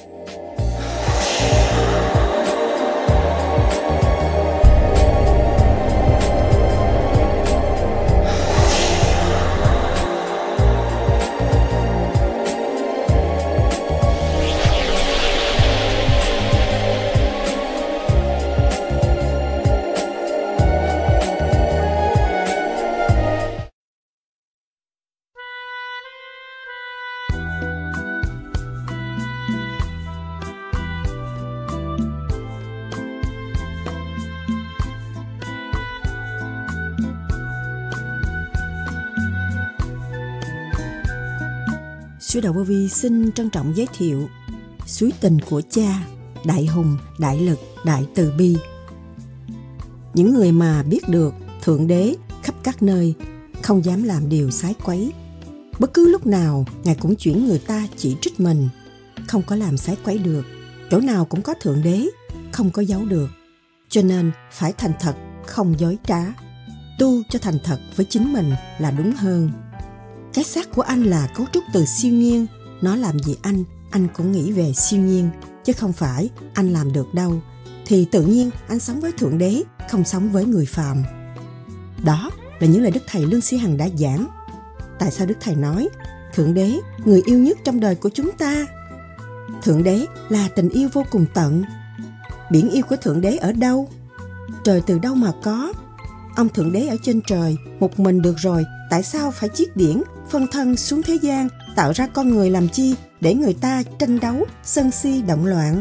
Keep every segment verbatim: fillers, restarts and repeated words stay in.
Sư Đạo Vô Vi xin trân trọng giới thiệu Suối tình của cha, đại hùng, đại lực, đại từ bi. Những người mà biết được Thượng Đế khắp các nơi, không dám làm điều sái quấy. Bất cứ lúc nào, Ngài cũng chuyển người ta chỉ trích mình. Không có làm sái quấy được, chỗ nào cũng có Thượng Đế, không có giấu được. Cho nên phải thành thật, không dối trá. Tu cho thành thật với chính mình là đúng hơn. Cái xác của anh là cấu trúc từ siêu nhiên. Nó làm gì anh, anh cũng nghĩ về siêu nhiên, chứ không phải anh làm được đâu. Thì tự nhiên anh sống với Thượng Đế, không sống với người phàm. Đó là những lời Đức Thầy Lương Sĩ Hằng đã giảng. Tại sao Đức Thầy nói Thượng Đế, người yêu nhất trong đời của chúng ta? Thượng Đế là tình yêu vô cùng tận. Biển yêu của Thượng Đế ở đâu? Trời từ đâu mà có? Ông Thượng Đế ở trên trời, một mình được rồi, tại sao phải chiết điển, phân thân xuống thế gian, tạo ra con người làm chi, để người ta tranh đấu, sân si, động loạn?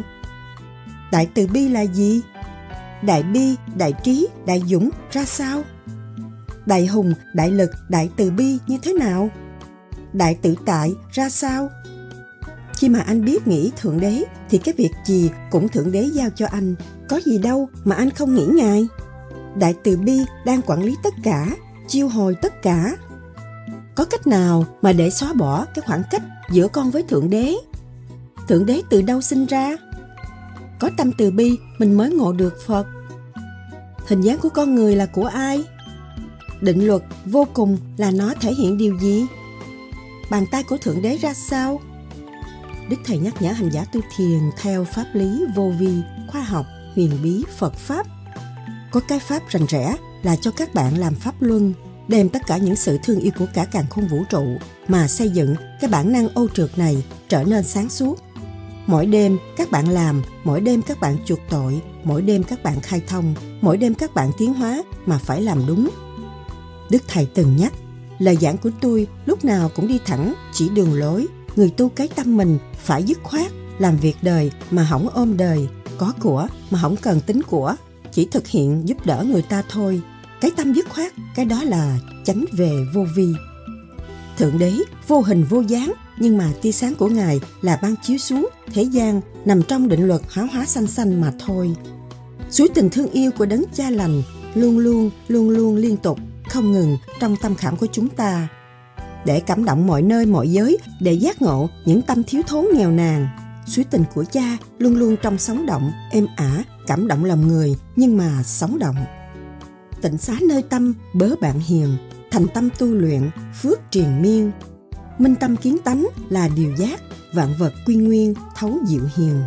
Đại từ bi là gì? Đại bi, đại trí, đại dũng ra sao? Đại hùng, đại lực, đại từ bi như thế nào? Đại tự tại ra sao? Khi mà anh biết nghĩ Thượng Đế, thì cái việc gì cũng Thượng Đế giao cho anh. Có gì đâu mà anh không nghĩ Ngài. Đại từ bi đang quản lý tất cả, chiêu hồi tất cả. Có cách nào mà để xóa bỏ cái khoảng cách giữa con với Thượng Đế? Thượng Đế từ đâu sinh ra? Có tâm từ bi mình mới ngộ được Phật. Hình dáng của con người là của ai? Định luật vô cùng là nó thể hiện điều gì? Bàn tay của Thượng Đế ra sao? Đức Thầy nhắc nhở hành giả tu thiền theo pháp lý vô vi, khoa học, huyền bí, Phật Pháp. Có cái pháp rành rẽ là cho các bạn làm pháp luân, đem tất cả những sự thương yêu của cả càn khôn vũ trụ mà xây dựng cái bản năng ô trượt này trở nên sáng suốt. Mỗi đêm các bạn làm, mỗi đêm các bạn chuộc tội, mỗi đêm các bạn khai thông, mỗi đêm các bạn tiến hóa mà phải làm đúng. Đức Thầy từng nhắc, lời giảng của tôi lúc nào cũng đi thẳng, chỉ đường lối. Người tu cái tâm mình phải dứt khoát, làm việc đời mà không ôm đời, có của mà không cần tính của, chỉ thực hiện giúp đỡ người ta thôi. Cái tâm dứt khoát, cái đó là chánh về vô vi. Thượng Đế vô hình vô dáng, nhưng mà tia sáng của Ngài là ban chiếu xuống thế gian, nằm trong định luật hóa hóa sanh sanh mà thôi. Suối tình thương yêu của đấng Cha lành luôn luôn, luôn luôn liên tục, không ngừng trong tâm khảm của chúng ta, để cảm động mọi nơi mọi giới, để giác ngộ những tâm thiếu thốn nghèo nàn. Suối tình của Cha luôn luôn trong sóng động, êm ả, cảm động lòng người, nhưng mà sống động. Tịnh xá nơi tâm, bớ bạn hiền, thành tâm tu luyện, phước triền miên. Minh tâm kiến tánh là điều giác, vạn vật quy nguyên, thấu diệu hiền.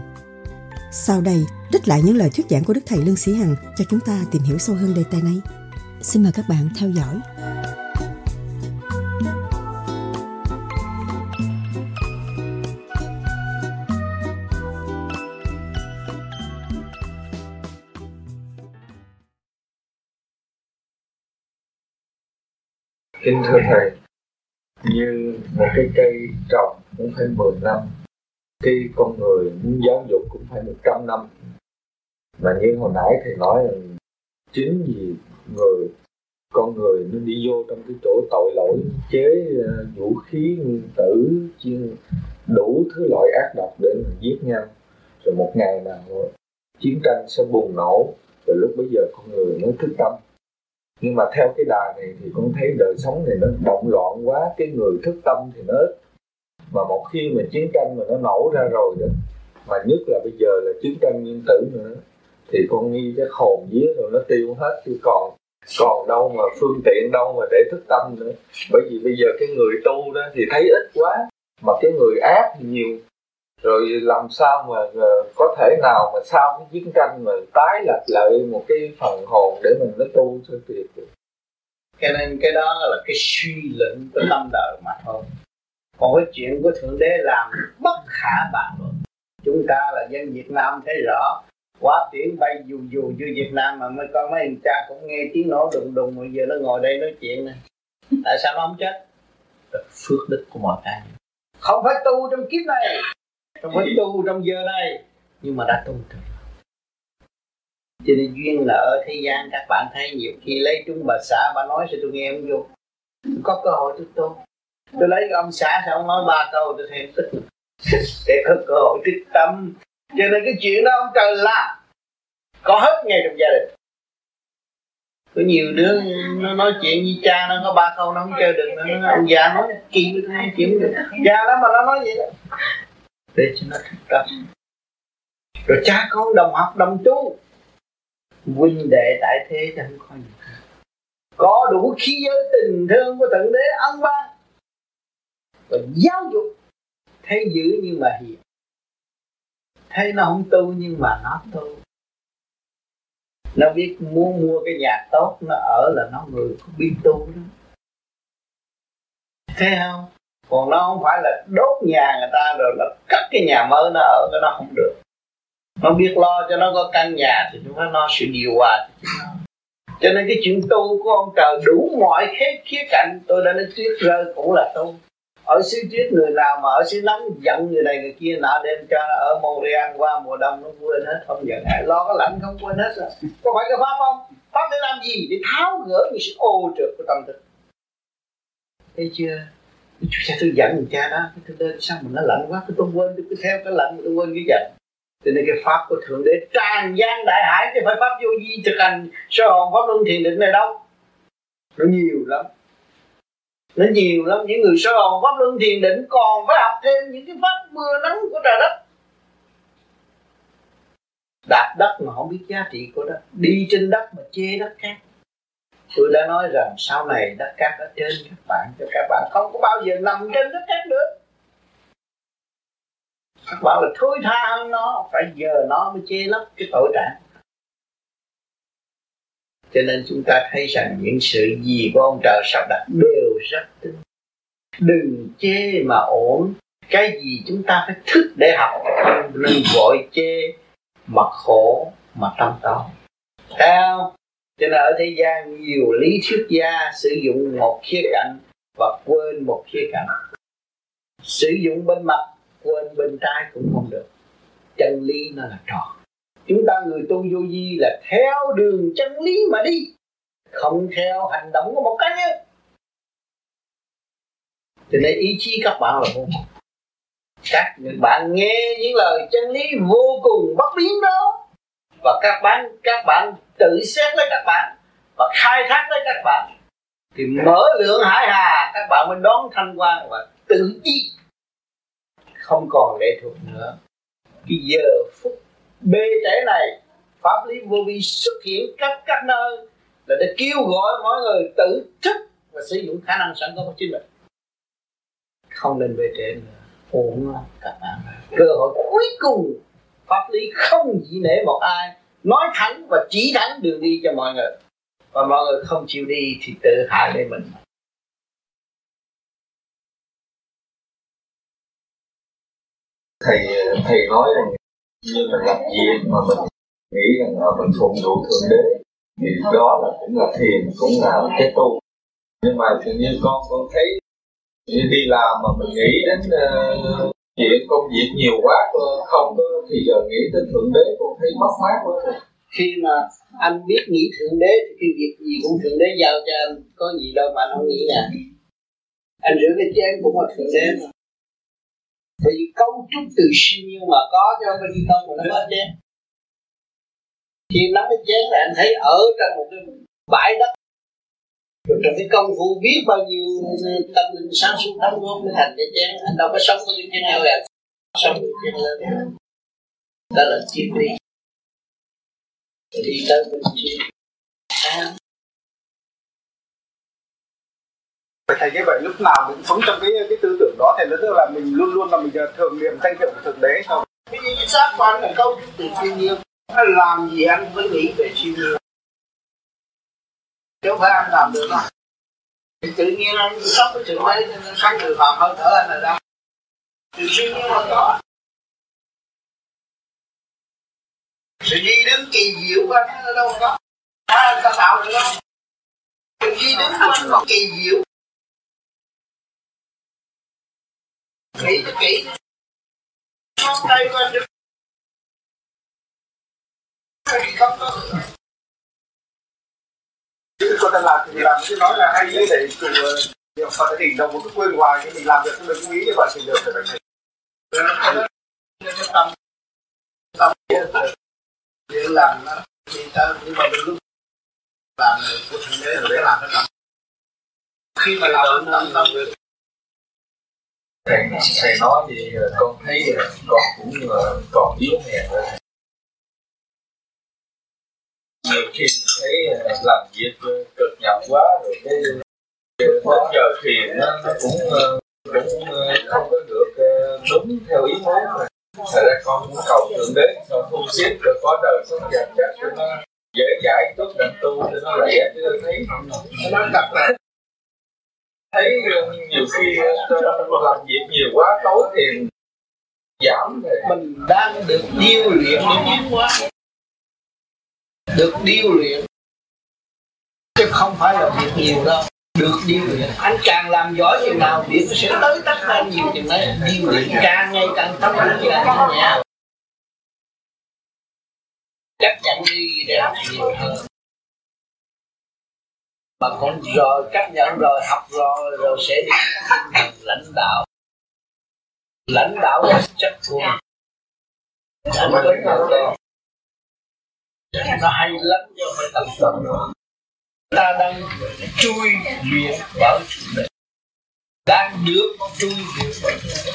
Sau đây, trích lại những lời thuyết giảng của Đức Thầy Lương Sĩ Hằng cho chúng ta tìm hiểu sâu hơn đề tài này. Xin mời các bạn theo dõi. Kính thưa Thầy, như một cái cây trồng cũng phải mười năm, khi con người muốn giáo dục cũng phải một trăm năm. Mà như hồi nãy Thầy nói là chính vì người, con người nó đi vô trong cái chỗ tội lỗi, chế uh, vũ khí nguyên tử, đủ thứ loại ác độc để mà giết nhau. Rồi một ngày nào chiến tranh sẽ bùng nổ, rồi lúc bấy giờ con người mới thức tâm. Nhưng mà theo cái đà này thì con thấy đời sống này nó động loạn quá, cái người thức tâm thì nó ít. Mà một khi mà chiến tranh mà nó nổ ra rồi đó, mà nhất là bây giờ là chiến tranh nguyên tử nữa, thì con nghi cái hồn vía rồi nó tiêu hết, chứ còn còn đâu mà phương tiện đâu mà để thức tâm nữa. Bởi vì bây giờ cái người tu đó thì thấy ít quá, mà cái người ác thì nhiều. Rồi làm sao mà uh, có thể nào mà sau cái chiến tranh mà tái lập lại một cái phần hồn để mình nó tu cho tuyệt được. Cho nên cái đó là cái suy luận của tâm đời mà thôi. Còn cái chuyện của Thượng Đế làm bất khả bàn luận. Chúng ta là dân Việt Nam thấy rõ. Quá tiếng bay dù dù vô Việt Nam mà mấy con mấy anh cha cũng nghe tiếng nổ đùng đùng mà giờ nó ngồi đây nói chuyện này. Tại sao nó không chết? Là phước đức của mọi cái. Không phải tu trong kiếp này, không phải tu trong giờ này, nhưng mà đã tu được. Cho nên duyên là ở thế gian các bạn thấy nhiều khi lấy chúng bà xã bà nói cho tôi nghe không vô. Tôi có cơ hội tôi tu. Tôi lấy cái ông xã sao ông nói ba câu tôi thêm tức. Để có cơ hội tích tâm. Cho nên cái chuyện đó ông trời làm có hết ngay trong gia đình. Có nhiều đứa nó nói chuyện với cha nó có ba câu nó không chơi được. Nó, ông già nói kỳ với tôi chuyện được. Già đó mà nó nói vậy đó. Để cho nó thức tâm. Rồi cha con đồng học đồng tu. Huynh đệ tại thế chẳng có gì. Có đủ khí giới tình thương của Thượng Đế ân ban. Và giáo dục. Thấy dữ nhưng mà hiền. Thấy nó không tu nhưng mà nó tu. Nó biết muốn mua cái nhà tốt nó ở là nó người có biết tu đó. Thấy không? Còn nó không phải là đốt nhà người ta rồi nó cắt cái nhà mới nó ở, cái nó không được. Nó biết lo cho nó có căn nhà thì nó lo sự điều hòa. Cho nên cái chuyện tu của ông trời đủ mọi khía, khía cạnh. Tôi đã nói tuyết rơi cũng là tu. Ở xứ tuyết người nào mà ở xứ nóng giận người này người kia nọ đem cho nó ở Montreal qua mùa đông nó quên hết, không giận ai, lo cái lạnh không quên hết rồi. Có phải cái pháp không? Pháp để làm gì? Để tháo gỡ những sự ô trượt của tâm thức. Thấy chưa? Chú cha tôi giận người cha đó, tôi lên sao mà nó lạnh quá, tôi quên, tôi cứ theo cái lạnh, tôi quên cái giận. Cho nên cái pháp của Thượng Đế tràn gian đại hải, chứ phải pháp vô vi thực hành soi hồn pháp luân thiền định này đâu. Nó nhiều lắm. Nó nhiều lắm, những người soi hồn pháp luân thiền định còn phải học thêm những cái pháp mưa nắng của trời đất. Đạp đất mà không biết giá trị của đất, đi trên đất mà chê đất cát. Tôi đã nói rằng sau này đất cát ở trên các bạn, cho các bạn không có bao giờ nằm trên đất cát được. Các bạn là thôi tha hơn nó, phải giờ nó mới chê lấp cái tội trạng. Cho nên chúng ta thấy rằng những sự gì của ông trời sắp đặt đều rất tinh. Đừng chê mà ổn. Cái gì chúng ta phải thức để học, không nên vội chê mà khổ mà tâm tối. Thấy không? Cho nên ở thế gian nhiều lý thuyết gia sử dụng một khía cạnh và quên một khía cạnh. Sử dụng bên mặt quên bên trái cũng không được. Chân lý nó là tròn. Chúng ta người tu vô vi là theo đường chân lý mà đi, không theo hành động của một cá nhân. Cho nên ý chí các bạn là vô cùng. Các bạn nghe những lời chân lý vô cùng bất biến đó, và các bạn các bạn tự xét lấy các bạn và khai thác lấy các bạn, thì mở lượng hải hà các bạn mới đón thanh quan và tự ý, không còn lệ thuộc nữa. Cái giờ phút bê trễ này pháp lý vô vi xuất hiện khắp các nơi là để kêu gọi mọi người tự thức và sử dụng khả năng sẵn có của chính mình. Không nên bê trễ nữa. Ổn lắm các bạn. Cơ hội cuối cùng pháp lý không chỉ nể một ai, nói thẳng và chỉ thẳng đường đi cho mọi người, và mọi người không chịu đi thì tự hại lấy mình. Thầy thầy nói rằng như mình làm việc mà mình nghĩ rằng là mình phụng vụ Thượng Đế thì đó là cũng là thiền, cũng là cái tu. Nhưng mà tự nhiên con con thấy như đi làm mà mình nghĩ đến uh, chuyện công việc nhiều quá, không có thì giờ nghĩ đến Thượng Đế con thấy mất mát quá. Khi mà anh biết nghĩ Thượng Đế thì cái việc gì cũng Thượng Đế giao cho anh, có gì đâu mà anh không nghĩ nè. Anh rửa cái chén cũng là Thượng Đế mà. Bởi vì cấu trúc từ siêu nhiên mà có cho không phải đi không mà nó hết chén. Khi nắm cái chén là anh thấy ở trong một cái bãi đất, rồi trong cái công phu biết bao nhiêu tâm linh sáng suốt đóng góp mới thành cái chén. Anh đâu có sống với cái chén nào cả, sống với cái chén lên. Đó là triết lý. Đi tới bên kia. Thầy như vậy lúc nào mình sống trong cái cái tư tưởng đó thì tức là mình luôn luôn là mình thường niệm danh hiệu của Thượng Đế không? Cái gì xác của anh là câu từ thiên nhiên, anh làm gì anh mới nghĩ về thiên nhiên, chứ không phải anh làm được đâu. Thì tự nhiên anh sống với Thượng Đế nên sáng từ hòa hơi thở anh là đâu? Từ thiên nhiên mà có. Sự di đứng kỳ diệu của anh ở đâu có? Đó anh ta tạo được đâu? Sự di đứng của anh là kỳ diệu. Nghĩ cho kỹ. Ngón tay của anh được. Thì không có. Chứ con ta làm thì làm chứ nói là hay như để cùng Phật thì đâu một cái quên hoài nhưng mình làm được đừng có nghĩ như vậy thì được thì phải cái tâm tâm việc làm nó đi tới nhưng mà đừng làm của Thượng Đế để làm cái tâm khi mà làm tâm tâm được. Thầy, thầy nói thì con thấy con cũng còn yếu hèn rồi. Nhiều khi thấy làm việc cực nhọc quá rồi cái đến giờ thiền nó, nó cũng cũng không có được đúng theo ý muốn rồi. Thật ra con cũng cầu Thượng Đế cho thu xếp cho có đời sống dần dần cho nó dễ dãi chút đàn tu cho nó lẹ chứ thấy nó cặp lại. Thấy nhiều khi làm việc nhiều quá tối thì giảm rồi. Mình đang được điêu luyện để tiến hóa, được điêu luyện chứ không phải là việc nhiều đâu. Được điêu luyện, anh càng làm giỏi chừng nào việc nó sẽ tới tất cả nhiều chừng đấy. Điêu luyện càng ngày càng thâm càng thanh nhẹ, chấp nhận đi để học nhiều hơn. Mà con rồi chấp nhận rồi học rồi rồi sẽ đi lãnh đạo, lãnh đạo là chất quân. Lãnh đạo đó nó hay lắm chứ không phải tầm tầm nữa. Ta đang chui luyện bảo Thượng Đế, đang được chui luyện bảo Thượng Đế.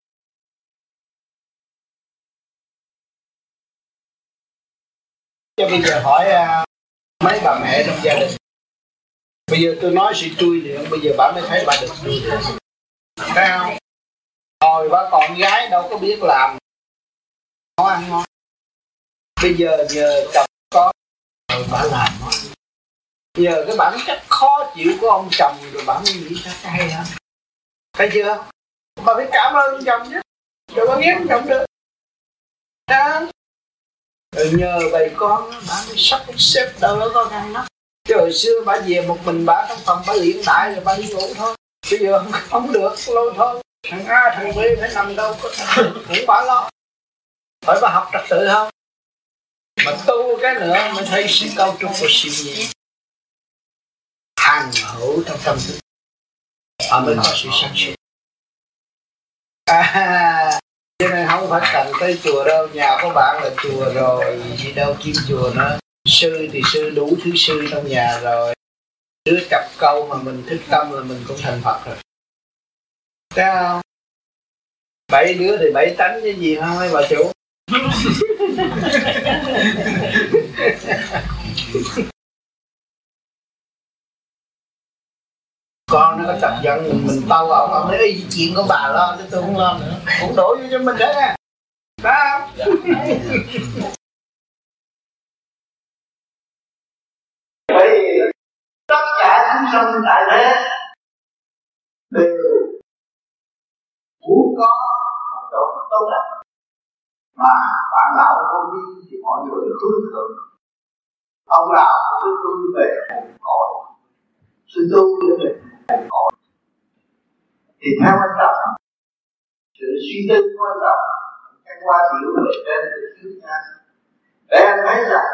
Cho bây giờ hỏi uh, mấy bà mẹ trong gia đình. Bây giờ tôi nói sự chui luyện, bây giờ bà mới thấy bà được chui luyện. Thấy không? Hồi bà còn gái đâu có biết làm ngon ăn ngon. Bây giờ nhờ chồng có rồi bà làm ngon. Giờ cái bản chất khó chịu của ông chồng rồi bà mới nghĩ ra cái hay hả? Thấy chưa? Bà phải cảm ơn chồng chứ. Rồi bà ghét chồng được. Đó. Rồi nhờ bầy con bà mới sắp xếp đỡ có khăn lắm. Chứ hồi xưa bà về một mình bà trong phòng bà luyện đại rồi bà đi ngủ thôi. Bây giờ không, không được, lôi thôi. Thằng A, thằng B phải nằm đâu có thằng cũng bà lo. Hỏi bà học trật tự không? Mà tu cái nữa mới thấy sự cao trúc của siêu nhiên. Hàng hữu trong tâm thức họ mới có sự sáng suốt. À, cho nên không phải cần tới chùa đâu, nhà của bạn là chùa rồi, gì đâu kiếm chùa nữa. Sư thì sư đủ thứ sư trong nhà rồi. Đứa chập câu mà mình thích tâm là mình cũng thành Phật rồi. Thấy không? Bảy đứa thì bảy tánh cái gì không mấy bà chủ? Con nó có tập giận mình, mình tao ông, ông nói ý chuyện của bà lo, chứ tôi không lo nữa. Cũng đổ vô cho mình đấy nè. Đó. Bởi vì tất cả chúng sanh tại thế đều muốn có một chỗ tốt đẹp. Mà bạn nào không đi thì mọi người hướng thượng. Ông nào cũng tu về một cõi, sự tu về một cõi. Thì theo anh Trọng, sự suy tư của anh Trọng, anh qua hiểu về trên để cứu cha. Để anh thấy rằng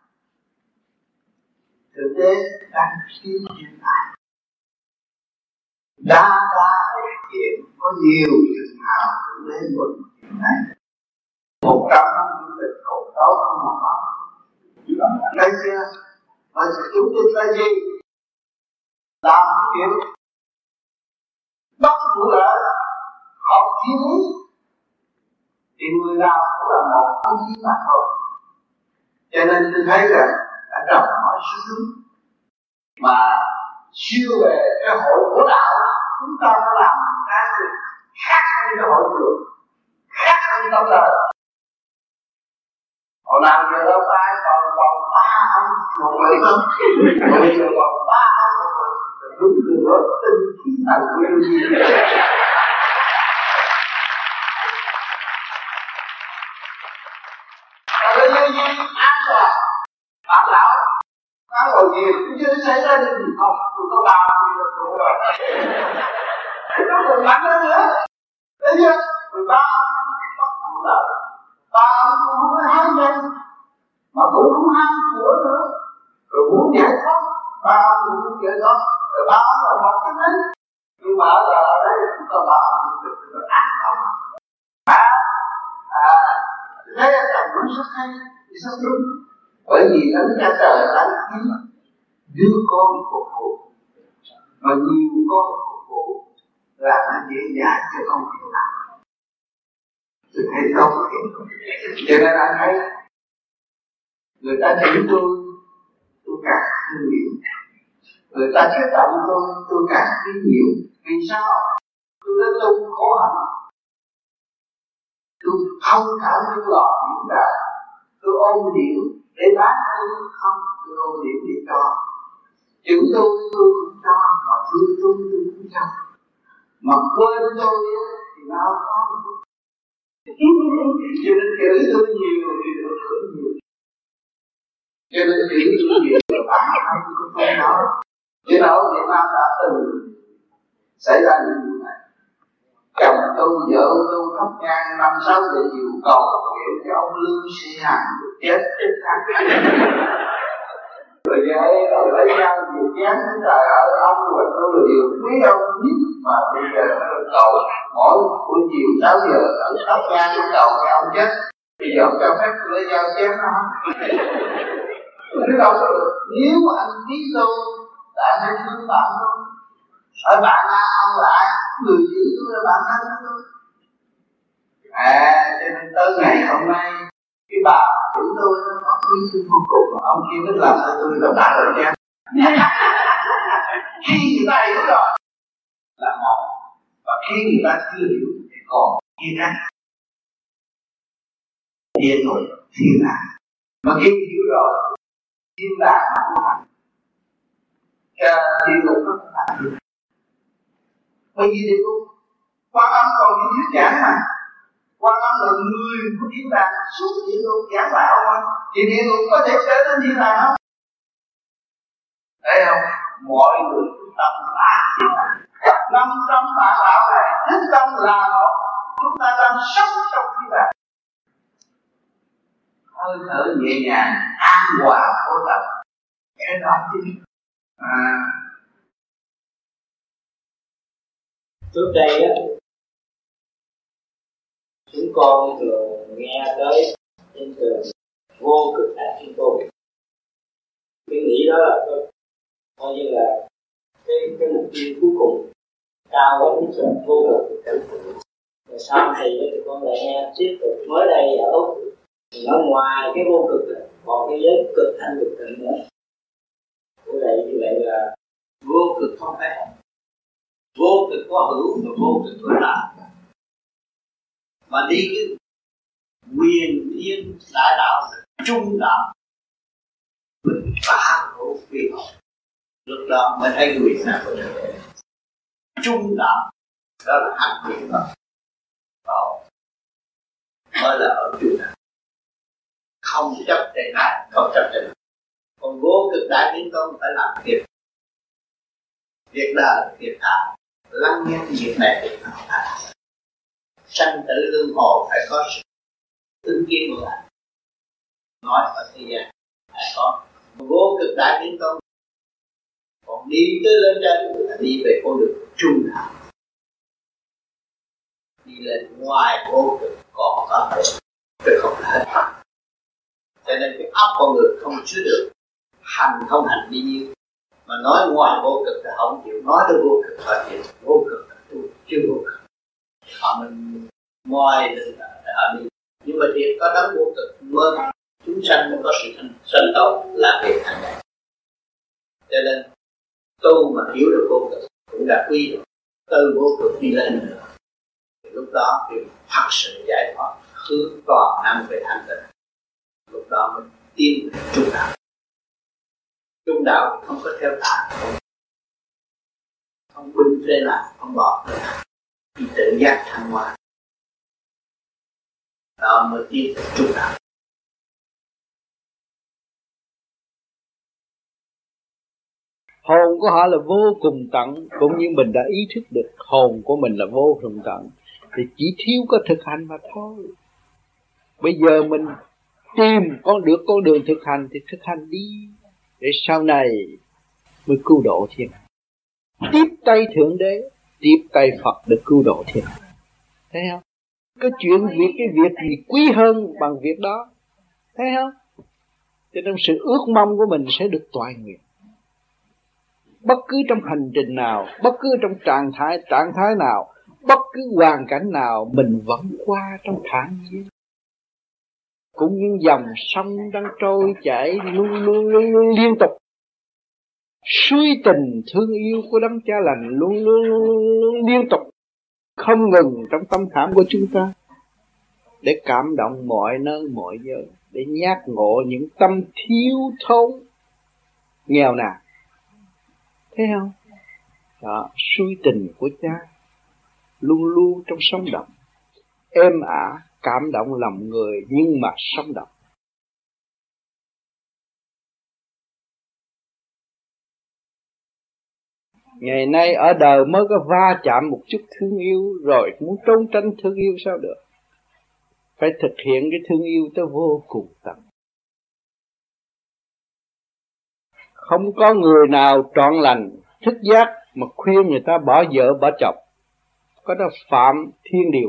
Thượng Đế đang cứu hiện tại. Đa đa chuyện có nhiều trường hào Thượng Đế mừng hiện nay. Một trăm năm du lịch còn tốt không mà có. Thấy chưa? Mà chúng tin là gì? Làm cái chuyện bất vụ lợi, học thiên lý. Thì người nào cũng là một cái gì mà thôi. Cho nên tôi thấy rằng anh Trọng nói rất đúng. Mà siêu về cái hội của đạo, chúng ta phải làm cái khác hơn cái hội trường, khác hơn trong đời. Hồi nào giờ đâu tay còn còn ba ông một người không, bây giờ còn ba ông một người, đúng từ đó tinh khí thần của yêu gì. Và bây giờ gì an toàn, bảo lão, nói ngồi gì cũng chưa xảy ra điều gì không, tôi có bao nhiêu được đủ rồi. Nó còn mạnh hơn nữa, thấy chưa? mười ba ông bắt đầu đời, ba ông cũng không có hai nhân, mà cũng không ham của nữa, rồi muốn giải thoát, ba ông cũng muốn giải thoát, rồi ba ông là một cái đấy, nhưng mà ở đây chúng ta ba ông cũng được được an toàn. À, à, thế là chồng nó rất hay, rất đúng, bởi vì Thánh Cha Trời đã kiếm đưa con phục vụ, mà nhiều con phục vụ là nó dễ dàng cho con hiểu làm. Tôi thấy không? Cho nên anh thấy người ta chửi tôi, tôi càng thương nhiều. Người ta kích động tôi, tôi càng thương nhiều. Vì sao? Tôi đã tu khổ hạnh, tôi không cảm những lọt những đời, tôi ôm điệu để bán tôi không, tôi ôm điệu để cho. Chữ tôi tôi cũng cho, mà thương tôi tôi cũng cho. Mà quên tôi thì nó có một chút. Cho nên chửi tôi nhiều thì được hưởng nhiều. Cho nên chửi tôi nhiều là bạn không có không nói. Cho nên ở Việt Nam đã từng xảy ra những điều này. Chồng tôi, vợ tôi khóc ngang năm sáu giờ chiều cầu nguyện cho ông Lương Sĩ Hằng chết chết khắc. Rồi vậy rồi lấy nhau việc chán trời ơi, ông và tôi là điều quý ông nhất, mà bây giờ nó được cầu mỗi buổi chiều sáu giờ ở tóc ngang tôi cầu cái ông chết. Bây giờ ông cho phép tôi lấy dao chém nó không? Tôi đâu có được. Nếu anh biết tôi là anh hãy thương bạn tôi. Hỏi bạn là ông là ai? Người giữ tôi là bạn thân của tôi. À, cho nên tới ngày hôm nay cái bà chúng tôi nó có quý thương vô cùng, mà ông kia biết làm sao tôi gặp lại rồi nha. Khi người ta hiểu rồi là một, và khi người ta chưa hiểu thì còn kia khác. Thiên rồi, thiên đàng. Mà khi hiểu rồi, thiên đàng nó cũng thành, địa ngục nó cũng thành. Bởi vì địa ngục Quan Âm còn những thuyết giảng mà. Quan Âm là người của thiên đàng suốt địa ngục giảng đạo mà. Thì địa ngục có thể trở nên thiên đàng không? Thấy không? Mọi người chúng ta là thiên đàng. Năm trăm tạ đạo này, thức tâm là một. Chúng ta đang sống trong thiên đàng. Hơi thở nhẹ nhàng, an hòa vô tận. Cái đó chứ. À. Trước đây á, chúng con thường nghe tới trên trường vô cực đại thiên tôn. Cái nghĩ đó là coi như là cái cái mục tiêu cuối cùng cao quá nhất là vô cực đại thiên tôn. Rồi sau thì tụi con lại nghe tiếp tục mới đây ở Úc thì nó ngoài cái vô cực còn cái giới cực thanh cực tịnh nữa. Như vậy như vậy là vô cực không phải không. Vô cực có hữu và vô cực có tà, mà đi cái quyền thiên đại đạo trung đạo mình phá khổ vì họ, lúc đó mới thấy quyền nào của trời. Trung đạo đó là hạnh quyền đó, đó mới là ở trung đạo, không chấp trên này, không chấp trên này. Còn vô cực đại thiên tôn phải làm việc việc đời việc đạo, lắng nghe việc này việc nào ta sanh tử luân hồi phải có sự ứng kiến của bạn. Nói ở thế gian phải có vô cực đại thiên tôn, còn đi tới lên trên là đi về con đường trung đạo, đi lên ngoài vô cực còn có thể tôi không hết. Cho nên cái óc con người không chứa được, hành không hành đi nhiêu, mà nói ngoài vô cực là không chịu, nói tới vô cực là chịu. Vô cực là tu, chưa vô cực họ mình ngoài ở đi. Nhưng mà thiệt có đấng vô cực mơ chúng sanh mới có sự sanh tồn làm việc hàng ngày. Cho nên tu mà hiểu được vô cực cũng đã quý rồi, từ vô cực đi lên nữa. Thì lúc đó thì thật sự giải thoát, hướng toàn năng về thanh tịnh. Lúc đó mới tiến về trung đạo. Trung đạo không có theo tà, không, không binh phê nào, không bỏ nữa, thì tự giác thăng hoa. Đó mới tiến về trung đạo. Hồn của họ là vô cùng tận, cũng như mình đã ý thức được hồn của mình là vô cùng tận, thì chỉ thiếu có thực hành mà thôi. Bây giờ mình tìm con được con đường thực hành thì thực hành đi, để sau này mới cứu độ thiên hạ. Tiếp tay Thượng Đế, tiếp tay Phật để cứu độ thiên hạ. Thấy không? Cái chuyện việc cái việc gì quý hơn bằng việc đó. Thấy không? Cho nên sự ước mong của mình sẽ được toại nguyện. Bất cứ trong hành trình nào, bất cứ trong trạng thái trạng thái nào, bất cứ hoàn cảnh nào, mình vẫn qua trong thản nhiên. Cũng như dòng sông đang trôi chảy luôn luôn luôn luôn liên tục. Suy tình thương yêu của đấng Cha Lành luôn luôn luôn luôn liên tục, không ngừng trong tâm khảm của chúng ta, để cảm động mọi nơi mọi giờ, để nhắc ngộ những tâm thiếu thốn nghèo nàn. Thấy không? Đó, suy tình của Cha luôn luôn trong sống động, êm ả, cảm động lòng người nhưng mà sống động. Ngày nay ở đời mới có va chạm một chút thương yêu rồi muốn trốn tránh thương yêu sao được? Phải thực hiện cái thương yêu tới vô cùng tận. Không có người nào trọn lành, thức giác mà khuyên người ta bỏ vợ bỏ chồng. Có đó phạm thiên điều.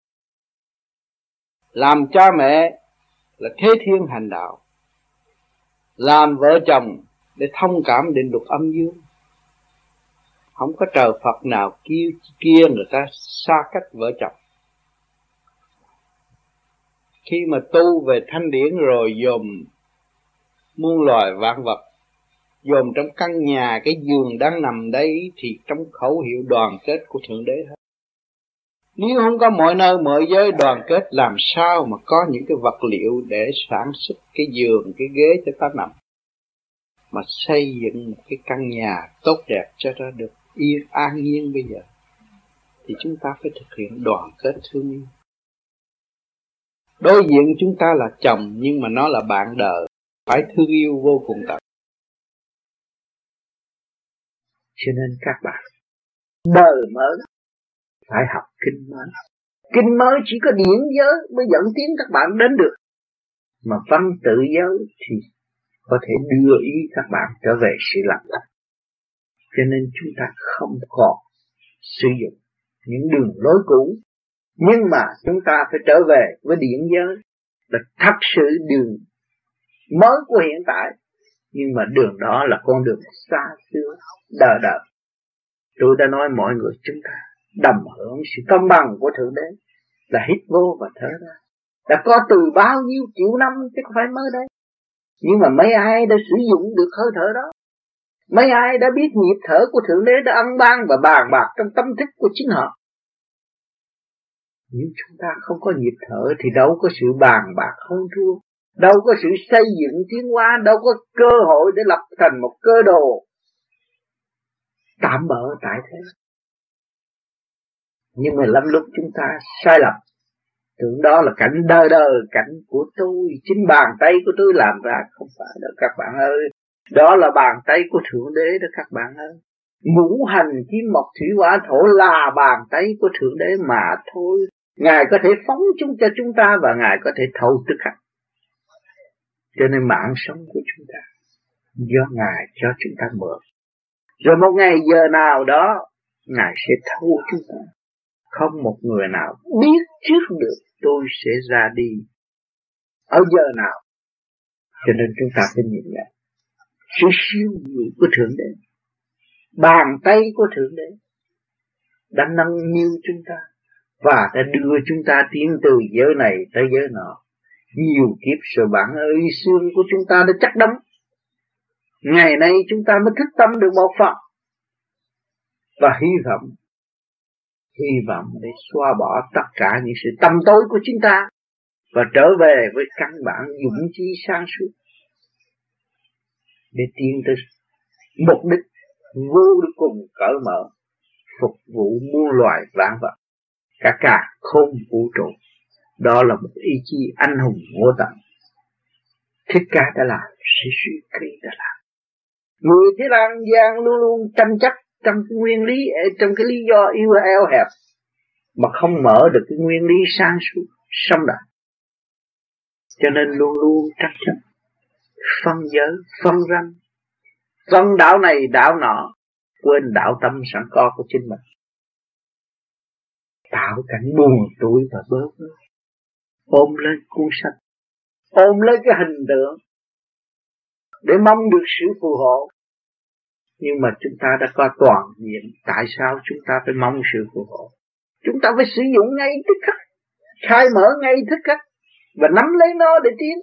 Làm cha mẹ là thế thiên hành đạo. Làm vợ chồng để thông cảm định luật âm dương. Không có trời Phật nào kêu kia người ta xa cách vợ chồng. Khi mà tu về thanh điển rồi dòm muôn loài vạn vật, dòm trong căn nhà cái giường đang nằm đây thì trong khẩu hiệu đoàn kết của Thượng Đế hết. Nếu không có mọi nơi mọi giới đoàn kết, làm sao mà có những cái vật liệu để sản xuất cái giường, cái ghế cho ta nằm, mà xây dựng một cái căn nhà tốt đẹp cho ta được yên an nhiên bây giờ, thì chúng ta phải thực hiện đoàn kết thương yêu. Đối diện chúng ta là chồng nhưng mà nó là bạn đời, phải thương yêu vô cùng tận. Cho nên các bạn đời mới phải học kinh mới. Kinh mới chỉ có điển giới mới dẫn tiến các bạn đến được, mà văn tự giới thì có thể đưa ý các bạn trở về sự lạc lẽ. Cho nên chúng ta không còn sử dụng những đường lối cũ, nhưng mà chúng ta phải trở về với điển giới là thật sự đường mới của hiện tại. Nhưng mà đường đó là con đường xa xưa, đời đời. Tôi đã nói mọi người chúng ta đầm hưởng sự công bằng của Thượng Đế là hít vô và thở ra. Đã có từ bao nhiêu triệu năm chứ không phải mới đây. Nhưng mà mấy ai đã sử dụng được hơi thở đó? Mấy ai đã biết nhịp thở của Thượng Đế đã ân ban và bàn bạc trong tâm thức của chính họ? Nếu chúng ta không có nhịp thở thì đâu có sự bàn bạc hơn thua, đâu có sự xây dựng tiến hóa, đâu có cơ hội để lập thành một cơ đồ tạm bỡ tại thế. Nhưng mà lắm lúc chúng ta sai lầm, tưởng đó là cảnh đời đời, cảnh của tôi, chính bàn tay của tôi làm ra. Không phải đâu các bạn ơi, đó là bàn tay của Thượng Đế đó các bạn ơi. Ngũ hành kim mộc thủy hỏa thổ là bàn tay của Thượng Đế mà thôi. Ngài có thể phóng chúng cho chúng ta và Ngài có thể thâu tức khắc. Cho nên mạng sống của chúng ta do Ngài cho chúng ta mượn. Rồi một ngày giờ nào đó Ngài sẽ thâu chúng ta. Không một người nào biết trước được tôi sẽ ra đi ở giờ nào. Cho nên chúng ta phải nhìn nhận sự siêu diệu của Thượng Đế. Bàn tay của Thượng Đế đã nâng niu chúng ta và đã đưa chúng ta tiến từ giới này tới giới nọ. Nhiều kiếp rồi bạn ơi, xương của chúng ta đã chắc đóng. Ngày nay chúng ta mới thức tâm được một phần. và hy vọng, hy vọng để xóa bỏ tất cả những sự tăm tối của chúng ta và trở về với căn bản dũng chí sáng suốt để tiến tới mục đích vô cùng cởi mở, phục vụ muôn loài vạn vật, cả cả không vũ trụ. Đó là một ý chí anh hùng vô tận. Thích Ca đã làm, Sư Suy Kỳ đã làm. Người thế gian gian luôn luôn tranh chấp trong cái nguyên lý, trong cái lý do yêu eo hẹp, mà không mở được cái nguyên lý sáng suốt, song đại. Cho nên luôn luôn tranh chấp, phân giới, phân ranh, phân đạo này đạo nọ, quên đạo tâm sẵn có của chính mình, tạo cảnh buồn tuổi và bớ vơ. Ôm lên cuốn sách, ôm lấy cái hình tượng để mong được sự phù hộ. Nhưng mà chúng ta đã có toàn diện, tại sao chúng ta phải mong sự phù hộ? Chúng ta phải sử dụng ngay tức khắc, khai mở ngay tức khắc và nắm lấy nó để tiến.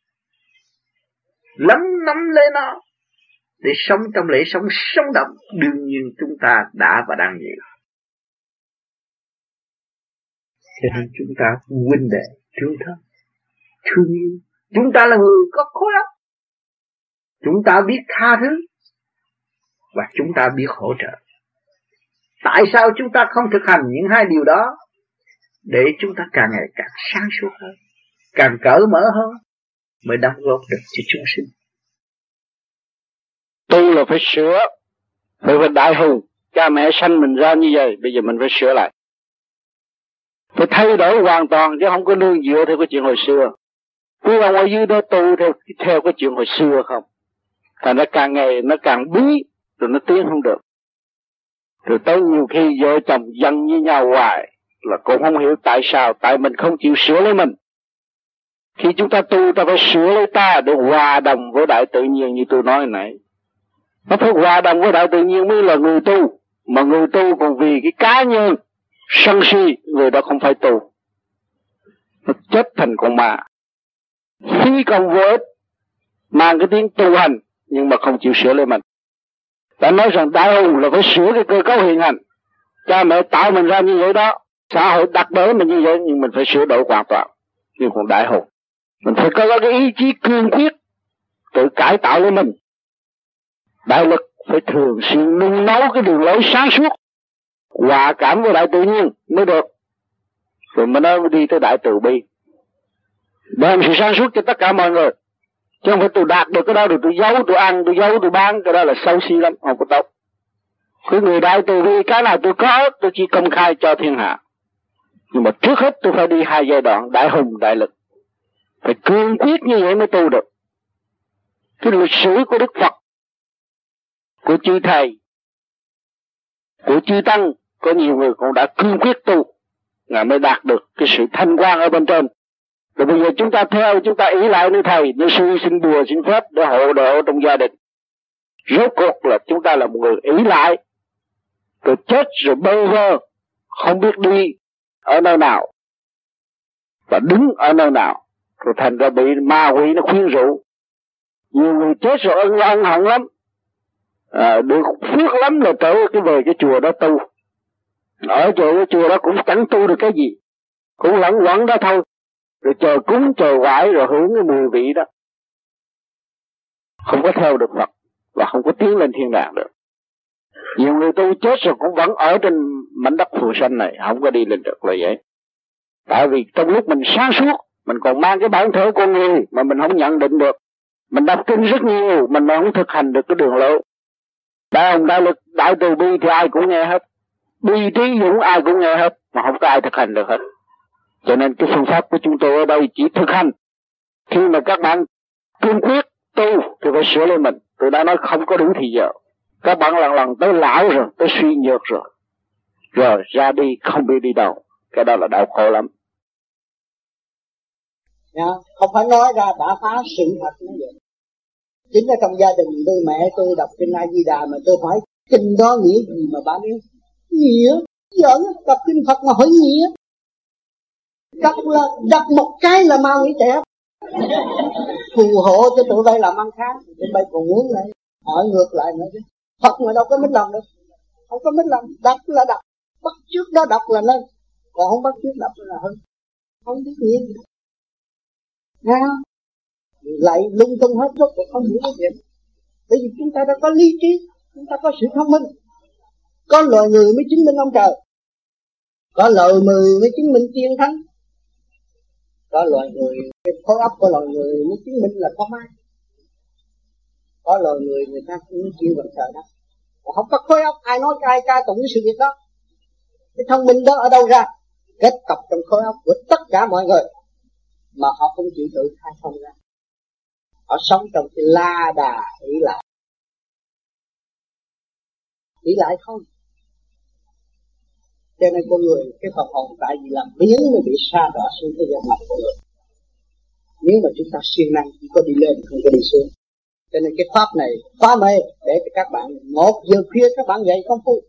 Nắm nắm lấy nó để sống trong lễ sống sống động. Đương nhiên chúng ta đã và đang vậy. Cho nên chúng ta huynh đệ thương thân, thương yêu. Chúng ta là người có khối óc, chúng ta biết tha thứ và chúng ta biết hỗ trợ. Tại sao chúng ta không thực hành những hai điều đó để chúng ta càng ngày càng sáng suốt hơn, càng cởi mở hơn, mới đóng góp được cho chúng sinh. Tu là phải sửa, phải phải đại hùng. Cha mẹ sanh mình ra như vậy, bây giờ mình phải sửa lại, phải thay đổi hoàn toàn, chứ không có nương dựa theo cái chuyện hồi xưa. Quý ông ở dưới đó tu theo, theo cái chuyện hồi xưa không, thành ra càng ngày nó càng bí, rồi nó tiến không được. Rồi tới nhiều khi vợ chồng giận với nhau hoài, là cũng không hiểu tại sao, tại mình không chịu sửa lấy mình. Khi chúng ta tu, ta phải sửa lấy ta để hòa đồng với đại tự nhiên như tôi nói hồi nãy. Nó phải hòa đồng với đại tự nhiên mới là người tu. Mà người tu còn vì cái cá nhân sân si, người đó không phải tu. Nó chết thành con ma, phi công vô ích, mang cái tiếng tu hành nhưng mà không chịu sửa lấy mình. Đã nói rằng đại hùng là phải sửa cái cơ cấu hiện hành. Cha mẹ tạo mình ra như vậy đó, xã hội đặt đỡ mình như vậy, nhưng mình phải sửa đổi hoàn toàn. Nhưng còn đại hùng, mình phải có cái ý chí cương quyết tự cải tạo lấy mình. Đại lực phải thường xuyên nung nấu cái đường lối sáng suốt, hòa cảm với đại tự nhiên mới được. Rồi mới nói đi tới đại từ bi, đem sự sáng suốt cho tất cả mọi người. Chứ không phải tôi đạt được cái đó rồi tôi giấu, tôi ăn, tôi giấu, tôi bán, cái đó là xấu xí lắm, không có tốt. Cái người đại từ bi, cái nào tôi có, tôi chỉ công khai cho thiên hạ. Nhưng mà trước hết tôi phải đi hai giai đoạn, đại hùng, đại lực. Phải cương quyết như vậy mới tu được. Cái lịch sử của Đức Phật, của chư thầy, của chư tăng, có nhiều người cũng đã cương quyết tu, Ngài mới đạt được cái sự thanh quan ở bên trên. Rồi bây giờ chúng ta theo, chúng ta ý lại nơi thầy, nơi sư xin bùa xin phép để hộ độ trong gia đình. Rốt cuộc là chúng ta là một người ý lại, rồi chết rồi bơ vơ, không biết đi ở nơi nào và đứng ở nơi nào, rồi thành ra bị ma quỷ nó khuyên rũ. Nhiều người chết rồi ân ân hận lắm, à, được phước lắm là trở cái về cái chùa đó tu. Ở chỗ cái chùa đó cũng chẳng tu được cái gì, cũng lẫn quẩn đó thôi, rồi chờ cúng chờ quải rồi hưởng cái mùi vị đó, không có theo được Phật và không có tiến lên thiên đàng được. Nhiều người tu chết rồi cũng vẫn ở trên mảnh đất phù sanh này, không có đi lên được là vậy. Tại vì trong lúc mình sáng suốt, mình còn mang cái bản thể con người mà mình không nhận định được. Mình đọc kinh rất nhiều, mình mà không thực hành được cái đường lối. Đại hùng đại lực, đại từ bi thì ai cũng nghe hết, bi trí dũng ai cũng nghe hết, mà không có ai thực hành được hết. Cho nên cái phương pháp của chúng tôi ở đây chỉ thực hành. Khi mà các bạn cương quyết tu thì phải sửa lên mình. Tôi đã nói không có đủ thì giờ. Các bạn lần lần tới lão rồi, tới suy nhược rồi, rồi ra đi không biết đi đâu. Cái đó là đau khổ lắm. Nha, không phải nói ra đã phá sự thật như vậy. Chính là trong gia đình tôi, mẹ tôi đọc kinh A Di Đà mà tôi hỏi kinh đó nghĩa gì mà bạn yêu? Nghĩa, giỡn, đọc kinh Phật mà hỏi nghĩa. Đọc là đọc một cái là mau nghĩ trẻ. Phù hộ cho tụi bay làm ăn khác, tụi bay còn muốn lại hỏi ngược lại nữa chứ. Phật mà đâu có biết làm được. Không có biết làm, đọc là đọc, bắt trước đó đọc là nên, còn không bắt trước đọc là hơn, không biết gì hết. Nghe không? Lại lung tung hết rốt rồi không hiểu cái chuyện. Bởi vì chúng ta đã có lý trí, chúng ta có sự thông minh. Có loài người mới chứng minh ông trời, có loài người mới chứng minh tiên thánh, có loài người, cái khối óc của loài người mới chứng minh là có mai. Có loài người người ta cũng chịu bằng trời đó, không có khối óc ai nói ai ca tụng cái sự việc đó. Cái thông minh đó ở đâu ra? Kết tập trong khối óc của tất cả mọi người mà họ không chịu tự khai thông ra. Họ sống trong cái la đà ý lại, ý lại không. Cho nên con người cái phần hồn tại vì làm biến mới bị sa đọa xuống cái dạng mặt của người. Nếu mà chúng ta siêng năng chỉ có đi lên không có đi xuống. Cho nên cái pháp này phá mê để cho các bạn một giờ khuya các bạn dậy công phu.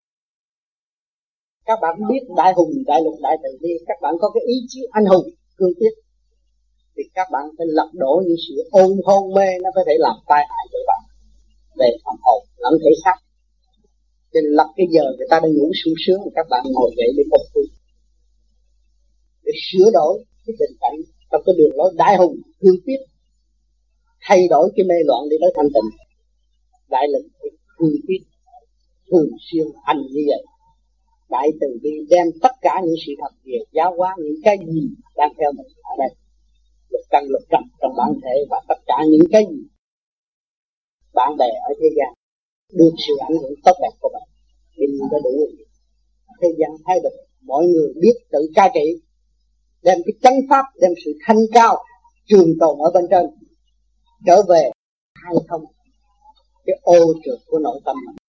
Các bạn biết đại hùng, đại lực, đại từ bi, các bạn có cái ý chí anh hùng, cương quyết, thì các bạn phải lật đổ những sự ôn hôn mê nó có thể làm tai hại cho bạn về phần hồn lẫn thể xác. Cho nên lật cái giờ người ta đang ngủ sung sướng, các bạn ngồi dậy để công phu, để sửa đổi cái tình cảnh trong cái đường lối đại hùng, cương quyết, thay đổi cái mê loạn để tới thanh tịnh. Đại lực cương quyết thường xuyên hành như vậy. Đại từ bi đem tất cả những sự thật về giáo hóa những cái gì đang theo mình ở đây, lục căn lục trần trong bản thể và tất cả những cái gì bạn bè ở thế gian được sự ảnh hưởng tốt đẹp của mình, đừng có đủ. Thế gian thay đổi, mọi người biết tự cai trị, đem cái chánh pháp, đem sự thanh cao trường tồn ở bên trên trở về hay không cái ô trượt của nội tâm mình.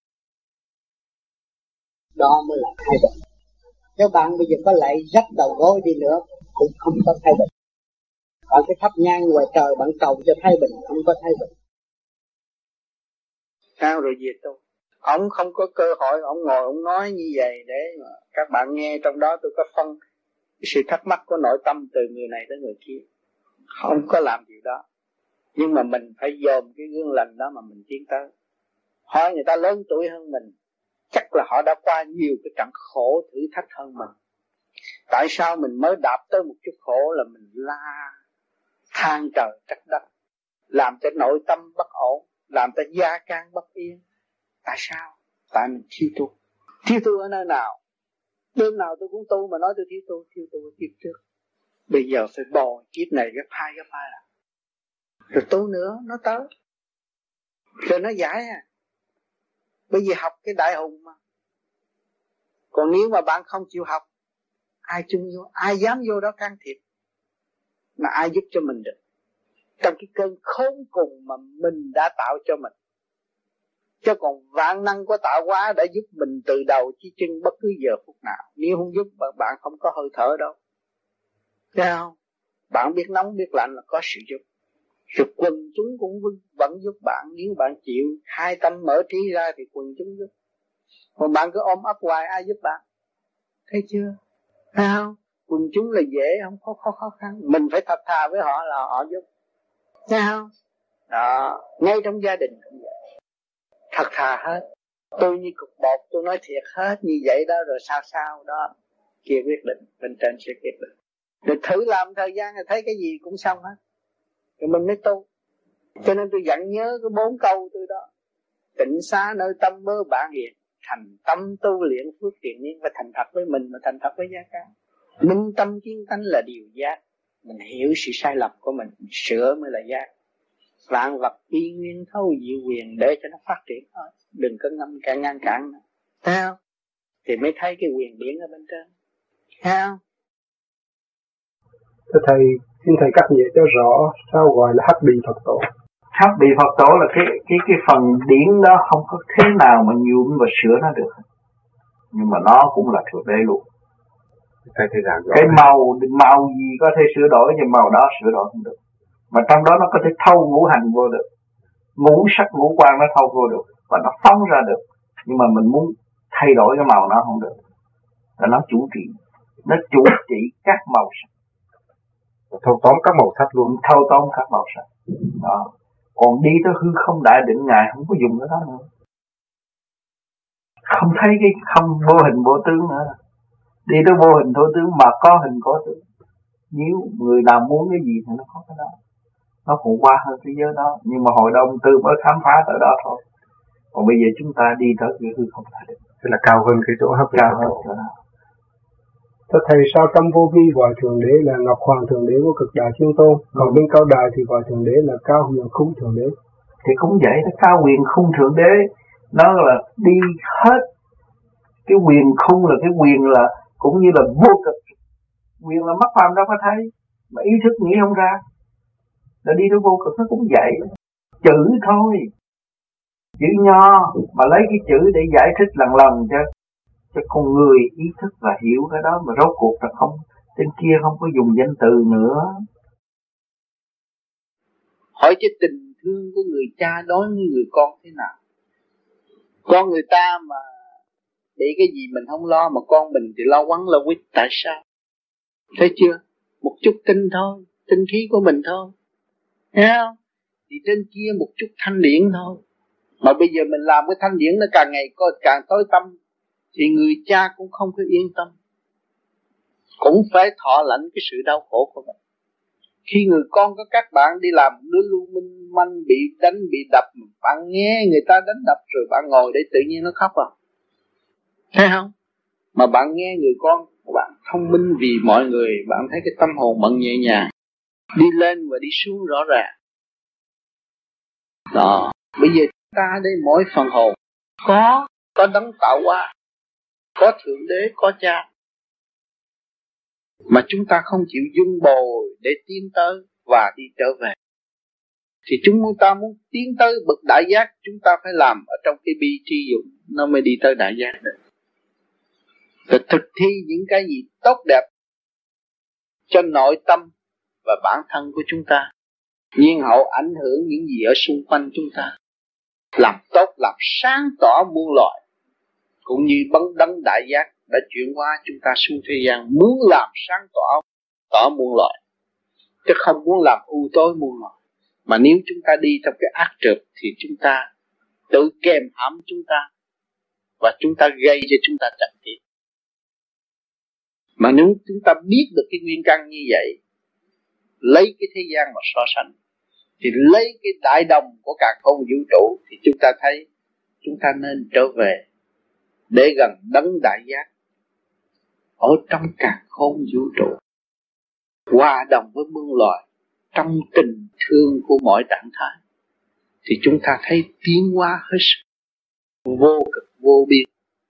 Đó mới là thay đổi. Nếu bạn bây giờ có lại rách đầu gối đi nữa cũng không có thay đổi. Còn cái thắp nhang ngoài trời bạn cầu cho thay bình, không có thay bình. Sao rồi về tôi? Ông không có cơ hội, ông ngồi ông nói như vậy để mà các bạn nghe. Trong đó tôi có phân cái sự thắc mắc của nội tâm từ người này tới người kia. Không có làm gì đó. Nhưng mà mình phải dòm cái gương lành đó mà mình tiến tới. Hỏi người ta lớn tuổi hơn mình, chắc là họ đã qua nhiều cái trận khổ thử thách hơn mình. Tại sao mình mới đạp tới một chút khổ là mình la than trời trách đất, làm cho nội tâm bất ổn, làm cho gia can bất yên. Tại sao? Tại mình thiếu tu. Thiếu tu ở nơi nào? Đêm nào tôi cũng tu mà nói tôi thiếu tu, thiếu tu ở kiếp trước. Bây giờ phải bò kiếp này gấp hai gấp hai là. Rồi tu nữa nó tới. Rồi nó giải à. Bây giờ học cái đại hùng mà. Còn nếu mà bạn không chịu học, ai chung vô, ai dám vô đó can thiệp, mà ai giúp cho mình được trong cái cơn khốn cùng mà mình đã tạo cho mình. Chứ còn vạn năng của tạo hóa đã giúp mình từ đầu chí chân bất cứ giờ phút nào. Nếu không giúp bạn không có hơi thở đâu. Thấy không? Bạn biết nóng biết lạnh là có sự giúp. Rồi quần chúng cũng vẫn giúp bạn. Nếu bạn chịu hai tâm mở trí ra thì quần chúng giúp. Còn bạn cứ ôm ấp hoài ai giúp bạn? Thấy chưa? Thấy không? Quần chúng là dễ, không có khó, khó khăn. Mình phải thật thà với họ là họ giúp. Thấy không? Đó. Ngay trong gia đình cũng vậy. Thật thà hết. Tôi như cục bột, tôi nói thiệt hết như vậy đó. Rồi sao sao đó. Kia quyết định, bên trên sẽ quyết định. Rồi thử làm thời gian rồi thấy cái gì cũng xong hết. Rồi mình mới tu. Cho nên tôi dặn nhớ cái bốn câu tôi đó. Tịnh xá nơi tâm mơ bản hiện, thành tâm tu luyện phước tiền nhiên. Và thành thật với mình mà thành thật với gia can. Minh tâm kiến tánh là điều giác. Mình hiểu sự sai lầm của mình, mình sửa mới là giác. Vạn vật y nguyên thấu diệu quyền để cho nó phát triển thôi. Đừng có ngăn cản ngăn cản nữa. Thấy không? Thì mới thấy cái quyền điển ở bên trên. Thấy không? Thưa Thầy, xin Thầy cắt nghĩa cho rõ sao gọi là hắc bì Phật tổ. Hắc bì Phật tổ là cái cái cái phần điển đó không có thế nào mà nhuộm và sửa nó được. Nhưng mà nó cũng là thượng đế luôn. Thầy thầy giảng rõ. Cái màu màu gì có thể sửa đổi nhưng màu đó sửa đổi không được. Mà trong đó nó có thể thâu ngũ hành vô được, ngũ sắc ngũ quan nó thâu vô được và nó phóng ra được. Nhưng mà mình muốn thay đổi cái màu nó không được. Là nó chủ trị, nó chủ trị các màu sắc, thâu tóm các màu sắc luôn, thâu tóm các màu sắc. Đó. Còn đi tới hư không đại định ngài không có dùng cái đó nữa. không thấy cái không vô hình vô tướng nữa. Đi tới vô hình vô tướng mà có hình có tướng. Nếu người nào muốn cái gì thì nó có cái đó. Nó cũng qua hơn thế giới đó. Nhưng mà hội đồng tư mới khám phá tới đó thôi. Còn bây giờ chúng ta đi tới cái hư không thể được. Thế là cao hơn cái chỗ hấp cao hơn chỗ đó. Thế thầy sao trong vô vi gọi thượng đế là Ngọc Hoàng thượng đế của cực đại thiên tôn, còn ừ. bên cao đài thì gọi thượng đế là cao huyền khung thượng đế. Thì cũng vậy, nó cao huyền khung thượng đế nó là đi hết. Cái huyền khung là cái quyền là cũng như là vô cực. Quyền là mắt phàm đâu có thấy, mà ý thức nghĩ không ra. Là đi tới vô cực nó cũng vậy. Chữ thôi, chữ nho mà lấy cái chữ để giải thích lần lần cho cho con người ý thức và hiểu cái đó, mà rốt cuộc là không, trên kia không có dùng danh từ nữa. Hỏi cho tình thương của người cha đối với người con thế nào? Con người ta mà bị cái gì mình không lo, mà con mình thì lo quấn lo quýt. Tại sao? Thấy chưa? Một chút tinh thôi, tinh khí của mình thôi, thấy không? Thì trên kia một chút thanh điển thôi. Mà bây giờ mình làm cái thanh điển nó càng ngày càng tối tâm, thì người cha cũng không có yên tâm, cũng phải thọ lãnh cái sự đau khổ của mình. Khi người con có các bạn đi làm đứa lưu minh manh, bị đánh bị đập, bạn nghe người ta đánh đập rồi bạn ngồi để tự nhiên nó khóc à? Thấy không? Mà bạn nghe người con bạn thông minh vì mọi người, bạn thấy cái tâm hồn bạn nhẹ nhàng, đi lên và đi xuống rõ ràng. Đó, bây giờ chúng ta đây mỗi phần hồn có có đấng tạo hóa, có thượng đế, có cha, mà chúng ta không chịu dung bồi để tiến tới và đi trở về. Thì chúng ta muốn tiến tới bậc đại giác, chúng ta phải làm ở trong cái bi tri dụng, nó mới đi tới đại giác được. Rồi thực thi những cái gì tốt đẹp cho nội tâm và bản thân của chúng ta, nhiên hậu ảnh hưởng những gì ở xung quanh chúng ta. Làm tốt, làm sáng tỏ muôn loài, cũng như bấn đấng đại giác đã chuyển hóa chúng ta xuống thế gian, muốn làm sáng tỏ tỏ muôn loài, chứ không muốn làm u tối muôn loài. Mà nếu chúng ta đi trong cái ác trượt thì chúng ta tự kèm hãm chúng ta, và chúng ta gây cho chúng ta trật tiết. Mà nếu chúng ta biết được cái nguyên căn như vậy, lấy cái thế gian mà so sánh, thì lấy cái đại đồng của cả không vũ trụ, thì chúng ta thấy chúng ta nên trở về để gần đấng đại giác ở trong cả không vũ trụ, hòa đồng với muôn loài trong tình thương của mọi trạng thái. Thì chúng ta thấy tiến hóa hết sức vô cực vô biên,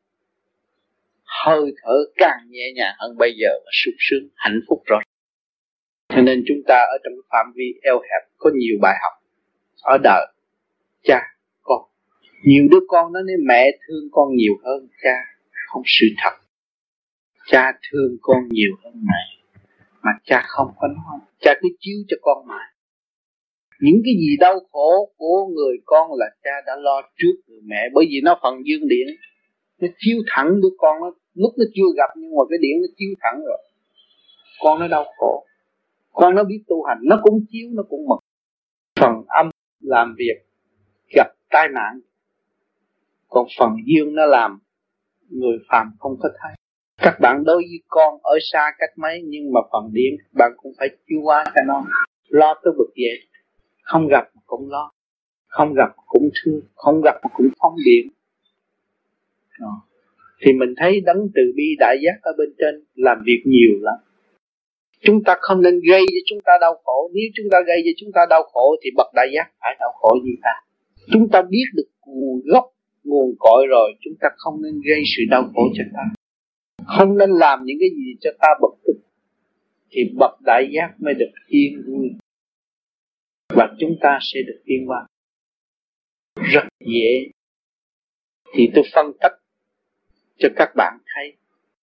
hơi thở càng nhẹ nhàng hơn bây giờ và sung sướng hạnh phúc rồi. Cho nên chúng ta ở trong phạm vi eo hẹp có nhiều bài học ở đời. Cha, con, nhiều đứa con nói nên mẹ thương con nhiều hơn cha, không sự thật. Cha thương con nhiều hơn mẹ, mà cha không có nói, cha cứ chiếu cho con mãi. Những cái gì đau khổ của người con là cha đã lo trước người mẹ, bởi vì nó phần dương điển, nó chiếu thẳng đứa con nó, lúc nó chưa gặp nhưng mà cái điển nó chiếu thẳng rồi. Con nó đau khổ, con nó biết tu hành, nó cũng chiếu, nó cũng mừng. Phần âm làm việc gặp tai nạn, còn phần dương nó làm người phàm không có thấy. Các bạn đối với con ở xa cách mấy, nhưng mà phần điển các bạn cũng phải chiếu hóa cho nó, lo tới bực vậy. Không gặp cũng lo, không gặp cũng thương, không gặp cũng phóng điện. Đó. Thì mình thấy đấng từ bi đại giác ở bên trên làm việc nhiều lắm. Chúng ta không nên gây cho chúng ta đau khổ. Nếu chúng ta gây cho chúng ta đau khổ thì bậc đại giác phải đau khổ như ta. Chúng ta biết được nguồn gốc, nguồn cội rồi, chúng ta không nên gây sự đau khổ cho ta, không nên làm những cái gì cho ta bực tức. Thì bậc đại giác mới được yên vui, và chúng ta sẽ được yên hòa. Rất dễ. Thì tôi phân tích cho các bạn thấy.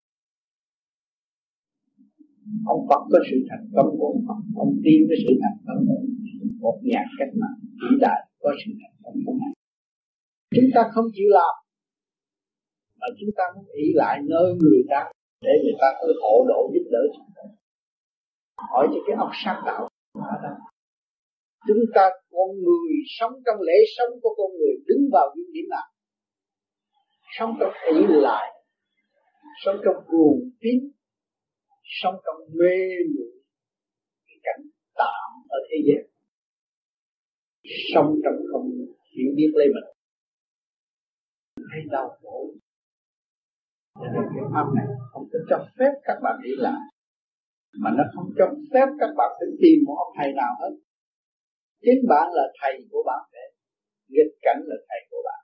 Ông Phật có sự thành công của ông Phật, ông tin với sự thành công của một nhà cách mạng vĩ đại có sự thành công của Ngài. Chúng ta không chịu làm, mà chúng ta muốn ý lại nơi người ta để người ta cứ hộ độ giúp đỡ chúng ta. Hỏi cho cái óc sáng tạo ở đây. Chúng ta con người sống trong lễ sống của con người đứng vào những điểm nào? sống trong ỷ lại, sống trong buồn tín, sống trong mê muội cái cảnh tạm ở thế gian, sống trong không hiểu biết lấy mình, thấy đau khổ. Cho nên cái pháp này không có cho phép các bạn đi lại, mà nó không cho phép các bạn phải tìm một ông thầy nào hết. Chính bạn là thầy của bạn để nghịch cảnh là thầy của bạn.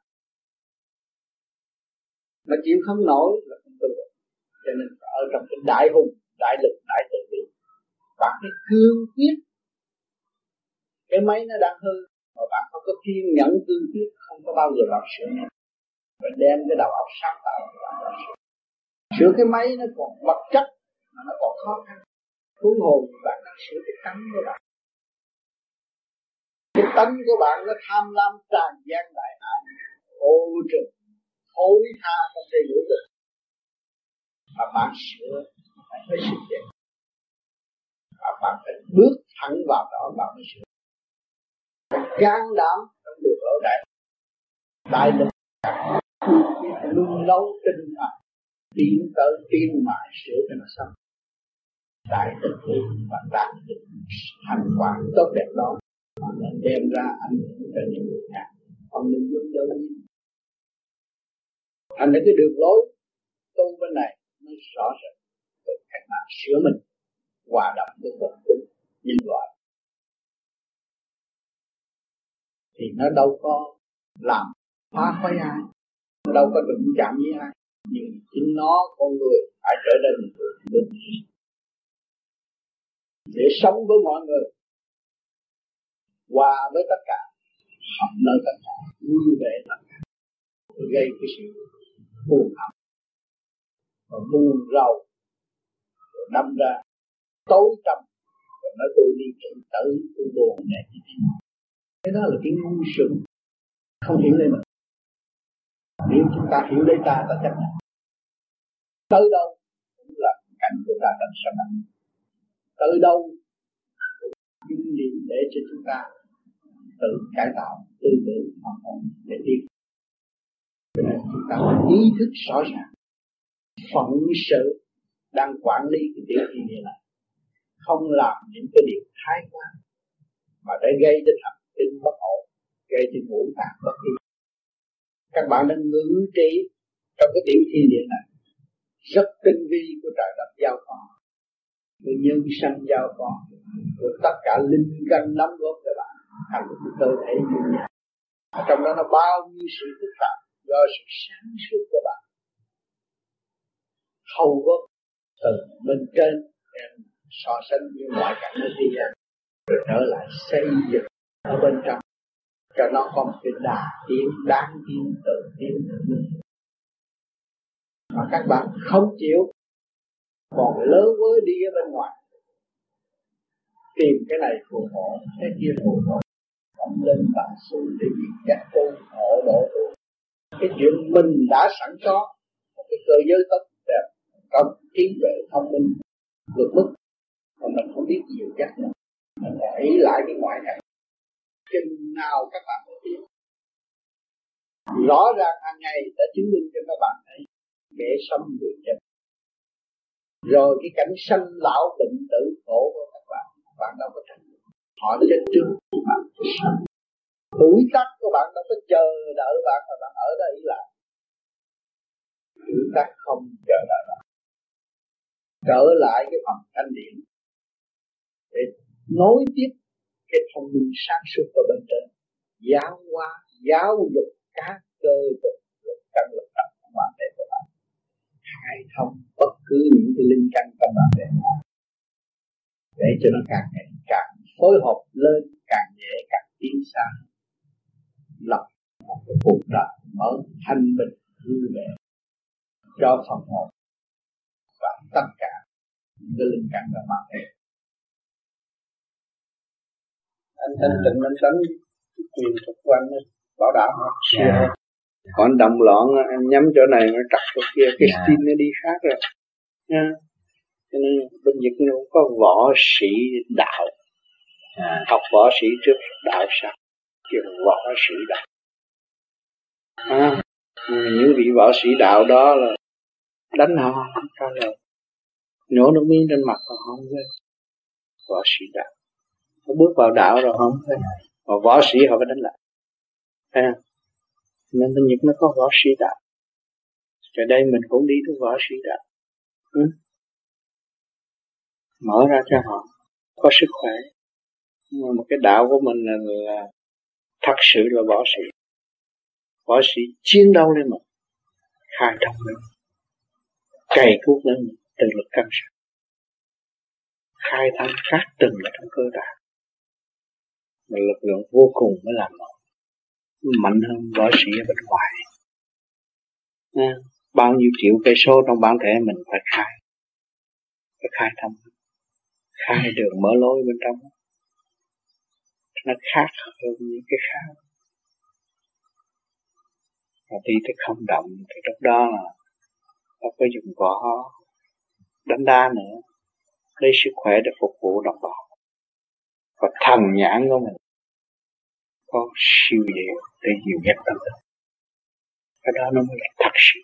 Mà chịu không nổi là không tu được. Cho nên ở trong cái đại hùng, đại lực, đại từ bi, bạn phải cương quyết. Cái máy nó đang hư, mà bạn không có kiên nhẫn cương quyết, không có bao giờ bạn sửa nó. Và đem cái đầu óc sáng tạo của bạn ra sửa. Sửa cái máy nó còn vật chất, mà nó còn khó khăn. Huống hồ bạn đang sửa cái tánh của bạn. Cái tánh của bạn nó tham lam tràn gian đại hải, ô trực, thối tha không thể hiểu được. Mà bạn sửa, phải phải sửa vậy. Và bạn phải bước thẳng vào đó, bạn mới sửa. Can đảm trong được ở đại đại lực, luôn lâu tinh thần, tiến tới tiến mãi sửa cho nó xong. Đại lực và đạt được thành quả tốt đẹp đó, mà nó đem ra ảnh hưởng cho những người khác, không nên luôn đâu đi. Thành ra cái đường lối tu bên này nó rõ rệt, được các bạn sửa mình, hòa đồng với cuộc sống nhân loại, thì nó đâu có làm phá phái ai, nó đâu có đụng chạm với ai, nhưng chính nó con người phải trở nên một người bình thường để sống với mọi người, hòa với tất cả, học nơi tất cả, vui vẻ tất cả, gây cái sự buồn hận và buồn rầu, rồi đâm ra tối tâm, rồi nói tôi đi tự tử, tôi buồn này như thế nào. Cái đó là cái ngu xuẩn, không hiểu lấy mình. Nếu chúng ta hiểu lấy ta, ta chấp nhận. Tới đâu cũng là cảnh của ta trong sân động. Tới đâu cũng dung niệm để cho chúng ta tự cải tạo, tự tự hoàn hồn để đi. Cho nên chúng ta phải ý thức rõ ràng phận sự đang quản lý cái tiểu thiên địa này, không làm những cái điều thái quá mà để gây cho thần kinh bất ổn, gây cho ngũ tạng bất yên. Các bạn đang ngự trị trong cái tiểu thiên địa này rất tinh vi của trời đất giao phó, của nhân sanh giao phó, của tất cả linh căn đóng góp cho bạn thành một cơ thể như nhau. Trong đó nó bao nhiêu sự phức tạp do sự sáng suốt của bạn hầu góp từ bên trên em so sánh với ngoại cảnh ở thế gian, rồi trở lại xây dựng ở bên trong cho nó có một cái đà tiến đáng tiến tự tiến tự nhiên. Mà các bạn không chịu, còn lớn với đi ở bên ngoài, tìm cái này phù hộ, cái kia phù hộ, không lên bản xuống để việc dắt tu hộ độ tu. Cái chuyện mình đã sẵn có một cái cơ giới tốt đẹp, công trí tuệ thông minh vượt mức, mà mình không biết nhiều chắc nữa, mình phải ý lại cái ngoại cảnh. Chừng nào các bạn mới biết. Rõ ràng hàng ngày đã chứng minh cho các bạn thấy kẻ sống người chết. Rồi cái cảnh sanh lão bệnh tử khổ của các bạn, bạn đâu có tránh được. Họ chết trước bạn phải sống. Tuổi tác của bạn đâu có chờ đợi bạn mà bạn ở đây lại. Tuổi tác không chờ đợi bạn. Trở lại cái phần thanh điển để nối tiếp cái thông minh sáng suốt ở bên trên, giáo hóa, giáo dục các cơ lực lực căn lực tập của bạn để các bạn khai thông bất cứ những cái linh căn trong bạn để để cho nó càng ngày càng phối hợp lên, càng nhẹ càng tiến xa, lập một cái cuộc đời mở thanh bình vui vẻ cho phần hồn và tất cả những cái linh căn trong bạn để. Anh thanh tịnh anh đánh quyền thuật của anh bảo đảm không? Yeah. Còn động loạn anh nhắm chỗ này nó trật chỗ kia, cái yeah. Tin nó đi khác rồi nha. Cho nên bên Việt nó có võ sĩ đạo, yeah. Học võ sĩ trước đạo sau, kêu võ sĩ đạo. À, Những vị võ sĩ đạo đó là đánh họ không trả lời, nhổ nước miếng trên mặt họ không biết. Võ sĩ đạo họ bước vào đạo rồi không thấy, mà võ sĩ họ phải đánh lại, thấy không? Nên tôi nhật nó có võ sĩ đạo. Ở đây mình cũng đi tới võ sĩ đạo, ừ? Mở ra cho họ có sức khỏe. Nhưng mà cái đạo của mình là, là thật sự là võ sĩ. Võ sĩ chiến đấu lên mình, khai thông lên mình, cày cuốc lên mình, từ lực căn sát, khai thông các từng là trong cơ tạng. Mà lực lượng vô cùng mới làm nó mạnh hơn võ sĩ ở bên ngoài. À, bao nhiêu triệu cây số trong bản thể mình phải khai, phải khai thông, khai đường mở lối bên trong, nó khác hơn những cái khác. Và đi tới không động thì lúc đó là nó có dùng võ đánh đá nữa, lấy sức khỏe để phục vụ đồng bào. Và thần nhãn của mình có siêu diệu để dìu dắt tâm linh. Cái đó nó mới là thật sự.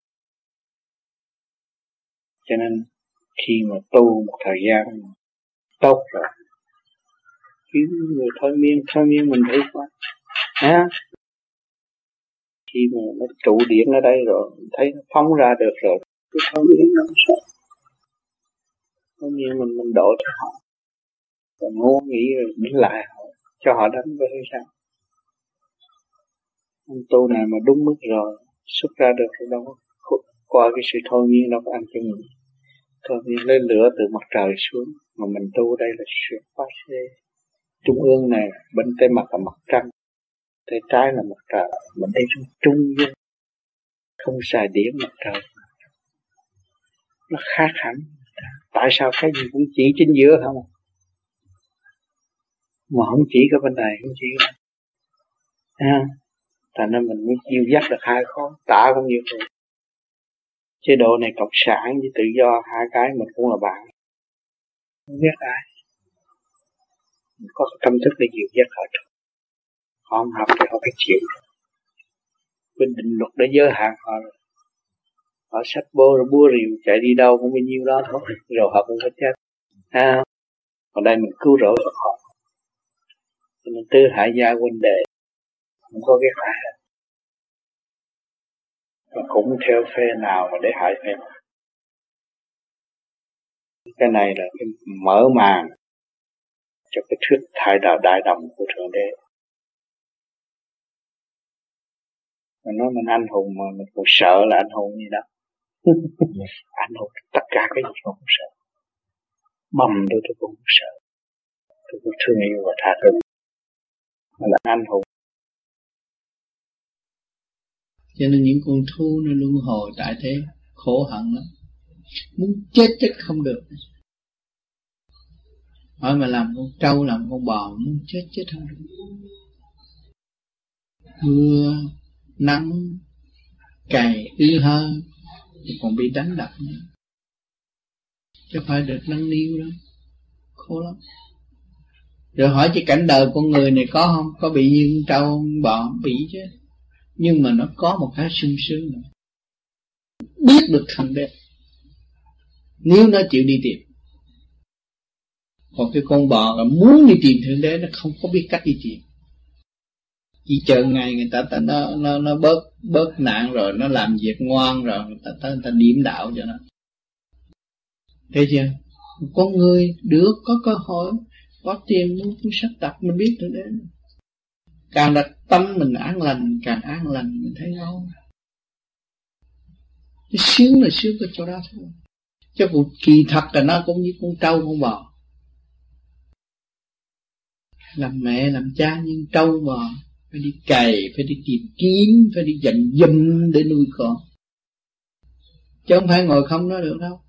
Cho nên khi mà tu một thời gian tốt rồi, kiếm người thôi miên, thôi miên mình thấy quá. À, khi mà nó trụ điện ở đây rồi, thấy nó phóng ra được rồi, cái thôi miên nó không sợ. Thôi miên mình mình đổ cho họ. Còn ngu nghĩ rồi đánh lại họ, cho họ đánh với hay sao? Ông tu này mà đúng mức rồi, xuất ra được rồi đâu, qua cái sự thôi miên đâu có ăn chân mình. Thôi miên lấy lửa từ mặt trời xuống, mà mình tu đây là sự phát xê. Trung ương này, bên tay mặt là mặt trăng, tay trái là mặt trời, mình đi trong trung dung, không xài điểm mặt trời. Nó khác hẳn. Tại sao cái gì cũng chỉ chính giữa không? Mà không chỉ cái bên này, không chỉ cái bên này. À, thành nên mình mới chiêu dắt được hai khó, tả cũng như vậy. Chế độ này cộng sản với tự do, hai cái mình cũng là bạn. Không biết ai. Mình có tâm thức để dìu dắt họ. Họ không học thì họ phải chịu. Bên định luật để giới hạn họ rồi. Họ sách bô rồi búa rìu chạy đi đâu cũng bao nhiêu đó thôi. Rồi họ cũng phải chết. À, còn đây mình cứu rỗi được họ. Cho nên tư hại gia huynh đệ không có cái hại hết. Và cũng theo phe nào mà để hại phe nào. Cái này là cái mở màn cho cái thuyết thay đạo đại đồng của Thượng Đế. Mình nói mình anh hùng mà mình cũng sợ là anh hùng gì đó. Anh hùng tất cả cái gì cũng không sợ. Mầm tôi tôi cũng không sợ. Tôi cũng thương yêu và tha thứ. Mình là anh hùng. Cho nên những con thú nó luân hồi tại thế khổ hận lắm, muốn chết chết không được. Hỏi mà làm con trâu, làm con bò muốn chết chết không được. Mưa nắng cày ư hơn thì còn bị đánh đập nữa, chứ phải được nâng niu đâu, khổ lắm. Rồi hỏi cái cảnh đời con người này có không? Có bị như con trâu con bò bị chứ. Nhưng mà nó có một cái sung sướng nữa, biết được Thượng Đế nếu nó chịu đi tìm. Còn cái con bò là muốn đi tìm Thượng Đế, nó không có biết cách đi tìm, chỉ chờ ngày người ta, ta nó nó nó bớt bớt nạn rồi, nó làm việc ngoan rồi, người ta ta, ta điểm đạo cho nó. Thấy chưa? Con người được có cơ hội, có tiền muốn tu sắp tập, mình biết Thượng Đế. Càng đặt tâm mình an lành, càng an lành mình thấy ngon. Cái sướng là sướng ở chỗ đó thôi. Chứ còn kỳ thật là nó cũng như con trâu con bò. Làm mẹ làm cha nhưng trâu bò phải đi cày, phải đi tìm kiếm, phải đi dành dùm để nuôi con. Chứ không phải ngồi không nó được đâu.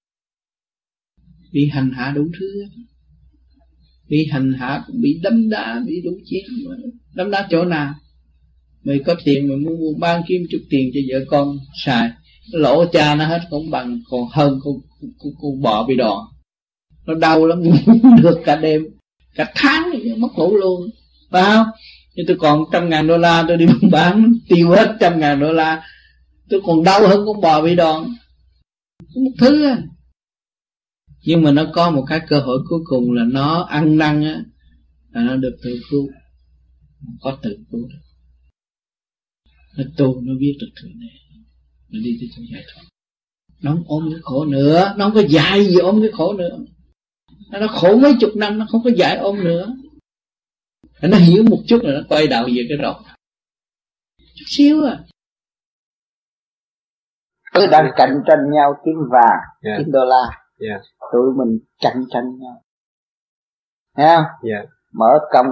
Bị hành hạ đủ thứ. Bị hành hạ, bị đấm đá, bị đủ chuyện. Đấm đá chỗ nào? Mày có tiền mà muốn mua ban kiếm chút tiền cho vợ con xài, lỗ cha nó hết cũng bằng, còn hơn con, con, con bò bị đòn. Nó đau lắm, được cả đêm, cả tháng mất ngủ luôn, phải không? Nhưng tôi còn trăm ngàn đô la, tôi đi buôn bán tiêu hết trăm ngàn đô la, tôi còn đau hơn con bò bị đòn. Một thứ á. Nhưng mà nó có một cái cơ hội cuối cùng là nó ăn năn á, là nó được tự cứu, có tự cứu được. Nó tu, nó biết được Thượng Đế, nó đi tới chỗ giải thoát. Nó không ôm cái khổ nữa, nó không có dạy gì ôm cái khổ nữa. Nó khổ mấy chục năm, nó không có dạy ôm nữa. Nó hiểu một chút là nó quay đầu về cái rộng. Chút xíu à. Tôi đang cạnh tranh nhau kiếm vàng, yeah. kiếm đô la. Yeah. Tụi mình cạnh tranh nhau. Thấy không? Yeah. Mở công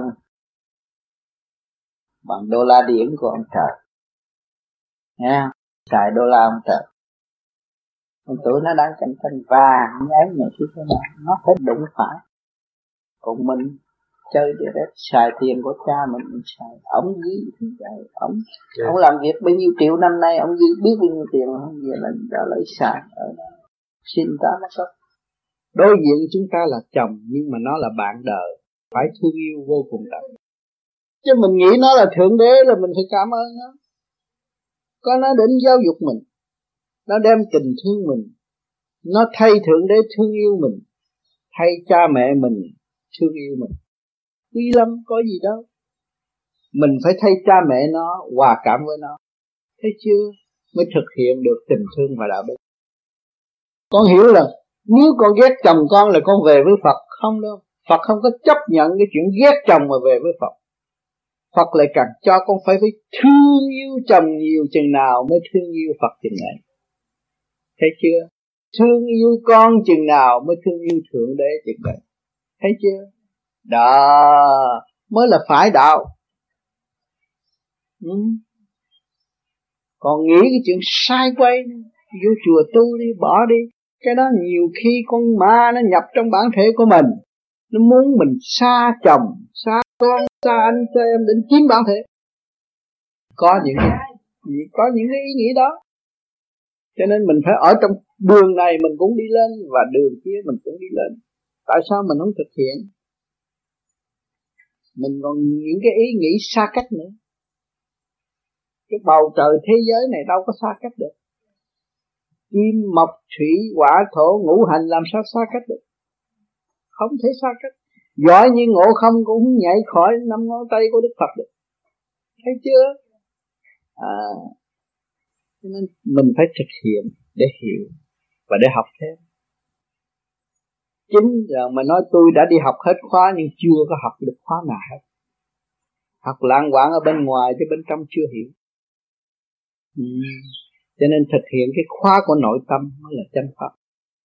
bằng đô la điển của ông trời. Thấy không? Xài đô la ông trời. Còn tụi nó đang cạnh tranh vàng, nháy này chứ thế nào. Nó phải đụng phải. Còn mình chơi để đất, xài tiền của cha mình, mình xài. Ông ghi thứ vậy. Ông, yeah. ông làm việc bao nhiêu triệu năm nay, ông ghi biết bao nhiêu tiền, không về là đã lấy xài ở đó. Xin ta nó có. Đối diện chúng ta là chồng, nhưng mà nó là bạn đời, phải thương yêu vô cùng tận. Chứ mình nghĩ nó là Thượng Đế là mình phải cảm ơn nó. Có nó đến giáo dục mình, nó đem tình thương mình, nó thay Thượng Đế thương yêu mình, thay cha mẹ mình thương yêu mình. Quý lắm, có gì đâu. Mình phải thay cha mẹ nó, hòa cảm với nó. Thấy chưa? Mới thực hiện được tình thương và đạo đức. Con hiểu là nếu con ghét chồng con là con về với Phật. Không đâu. Phật không có chấp nhận cái chuyện ghét chồng mà về với Phật. Phật lại càng cho con phải phải thương yêu chồng nhiều chừng nào mới thương yêu Phật chừng này. Thấy chưa? Thương yêu con chừng nào mới thương yêu Thượng Đế chừng này. Thấy chưa? Đó mới là phải đạo. Ừ. Còn nghĩ cái chuyện sai quay, vô chùa tu đi, bỏ đi. Cái đó nhiều khi con ma nó nhập trong bản thể của mình. Nó muốn mình xa chồng, xa con, xa anh, xa em đến chiếm bản thể. Có những có những cái ý nghĩ đó. Cho nên mình phải ở trong đường này mình cũng đi lên, và đường kia mình cũng đi lên. Tại sao mình không thực hiện? Mình còn những cái ý nghĩ xa cách nữa. Cái bầu trời thế giới này đâu có xa cách được. Kim, mộc, thủy, hỏa, thổ, ngũ hành làm sao xa cách được? Không thể xa cách. Giỏi như Ngộ Không cũng không nhảy khỏi năm ngón tay của Đức Phật được. Thấy chưa? À, cho nên mình phải thực hiện để hiểu và để học thêm. Chính là mà nói tôi đã đi học hết khóa nhưng chưa có học được khóa nào hết. Học lãng quảng ở bên ngoài chứ bên trong chưa hiểu. Ừ. Cho nên thực hiện cái khóa của nội tâm mới là chân pháp.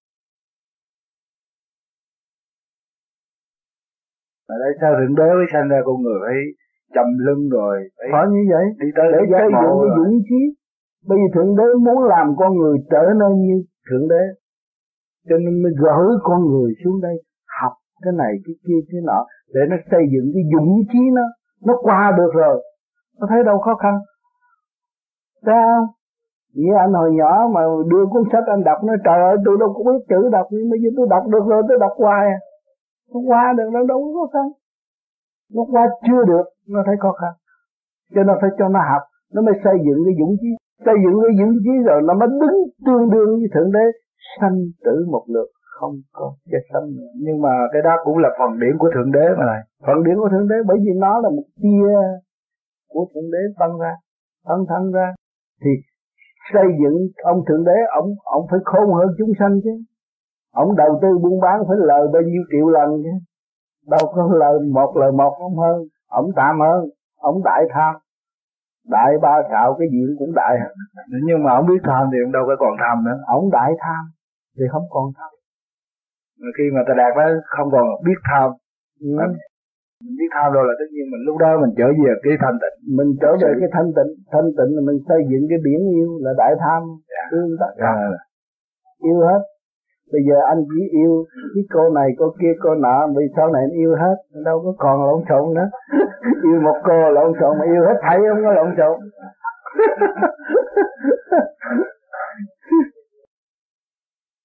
Ở đây sao Thượng Đế mới sanh ra con người phải chầm lưng rồi phải như vậy đi tới để xây dựng cái dũng chí. Bây giờ Thượng Đế muốn làm con người trở nên như Thượng Đế, cho nên mới gửi con người xuống đây học cái này cái kia cái nọ để nó xây dựng cái dũng chí. Nó nó qua được rồi, nó thấy đâu khó khăn. Sao như anh hồi nhỏ mà đưa cuốn sách anh đọc, nói trời ơi tôi đâu có biết chữ đọc, nhưng bây giờ tôi đọc được rồi, tôi đọc hoài à. Nó qua được đâu, đâu có khó khăn. Nó qua chưa được, nó thấy khó khăn, cho nó phải cho nó học, nó mới xây dựng cái dũng chí. Xây dựng cái dũng chí rồi nó mới đứng tương đương với Thượng Đế, sanh tử một lượt, không có chết sanh nữa. Nhưng mà cái đó cũng là phần điển của Thượng Đế mà này. Phần điển của Thượng Đế bởi vì nó là một tia của Thượng Đế tăng ra, tăng thân ra. Thì xây dựng ông Thượng Đế, ông ông phải khôn hơn chúng sanh chứ. Ông đầu tư buôn bán phải lời bao nhiêu triệu lần chứ. Đâu có lời một lời một không hơn. Ông tạm hơn, ông đại tham. Đại ba xạo cái gì cũng đại. Nhưng mà ông biết tham thì ông đâu có còn tham nữa. Ông đại tham thì không còn tham. Khi mà ta đạt đó không còn biết tham. Ừ. Mình biết tham rồi là tất nhiên mình lúc đó mình trở về cái thanh tịnh. Mình trở về cái thanh tịnh. Thanh tịnh là mình xây dựng cái biển yêu là đại tham. Yeah. Yêu tất cả. Yeah. Yêu hết. Bây giờ anh chỉ yêu cái cô này, cô kia, cô nọ, vì sau này anh yêu hết, đâu có còn lộn xộn nữa. Yêu một cô lộn xộn mà yêu hết thảy không có lộn xộn.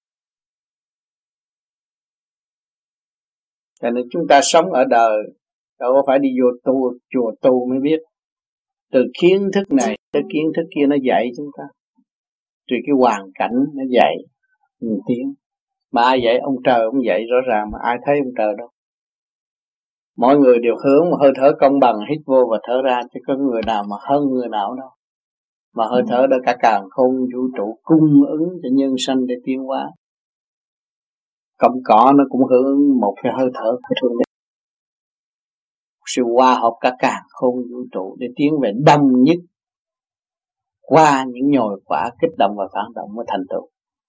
Cho nên chúng ta sống ở đời đâu có phải đi vô tu chùa tu mới biết. Từ kiến thức này tới kiến thức kia nó dạy chúng ta, từ cái hoàn cảnh nó dạy mình tiến. Mà ai dạy? Ông trời ông dạy rõ ràng mà ai thấy ông trời đâu. Mọi người đều hướng một hơi thở công bằng, hít vô và thở ra, chứ có người nào mà hơn người nào đâu. Mà hơi thở đó cả càn khôn vũ trụ cung ứng cho nhân sanh để tiến hóa. Cọng cỏ nó cũng hưởng ứng một cái hơi thở của Thượng Đế. Sự hòa hợp cả càn khôn vũ trụ để tiến về đồng nhất, qua những nhồi quả kích động và phản động mới thành tựu.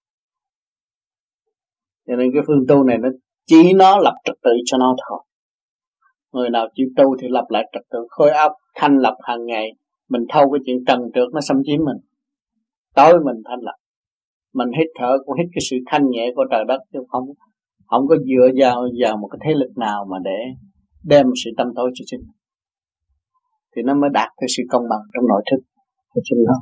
Cho nên cái phương tu này nó chỉ nó lập trật tự cho nó thôi. Người nào chịu tu thì lập lại trật tự, khối óc thanh lập hàng ngày. Mình thâu cái chuyện trần trượt nó xâm chiếm mình, tối mình thanh lập. Mình hít thở cũng hít cái sự thanh nhẹ của trời đất, chứ không không có dựa vào vào một cái thế lực nào mà để đem sự tâm tối cho chính, thì nó mới đạt tới sự công bằng trong nội thức của chính nó.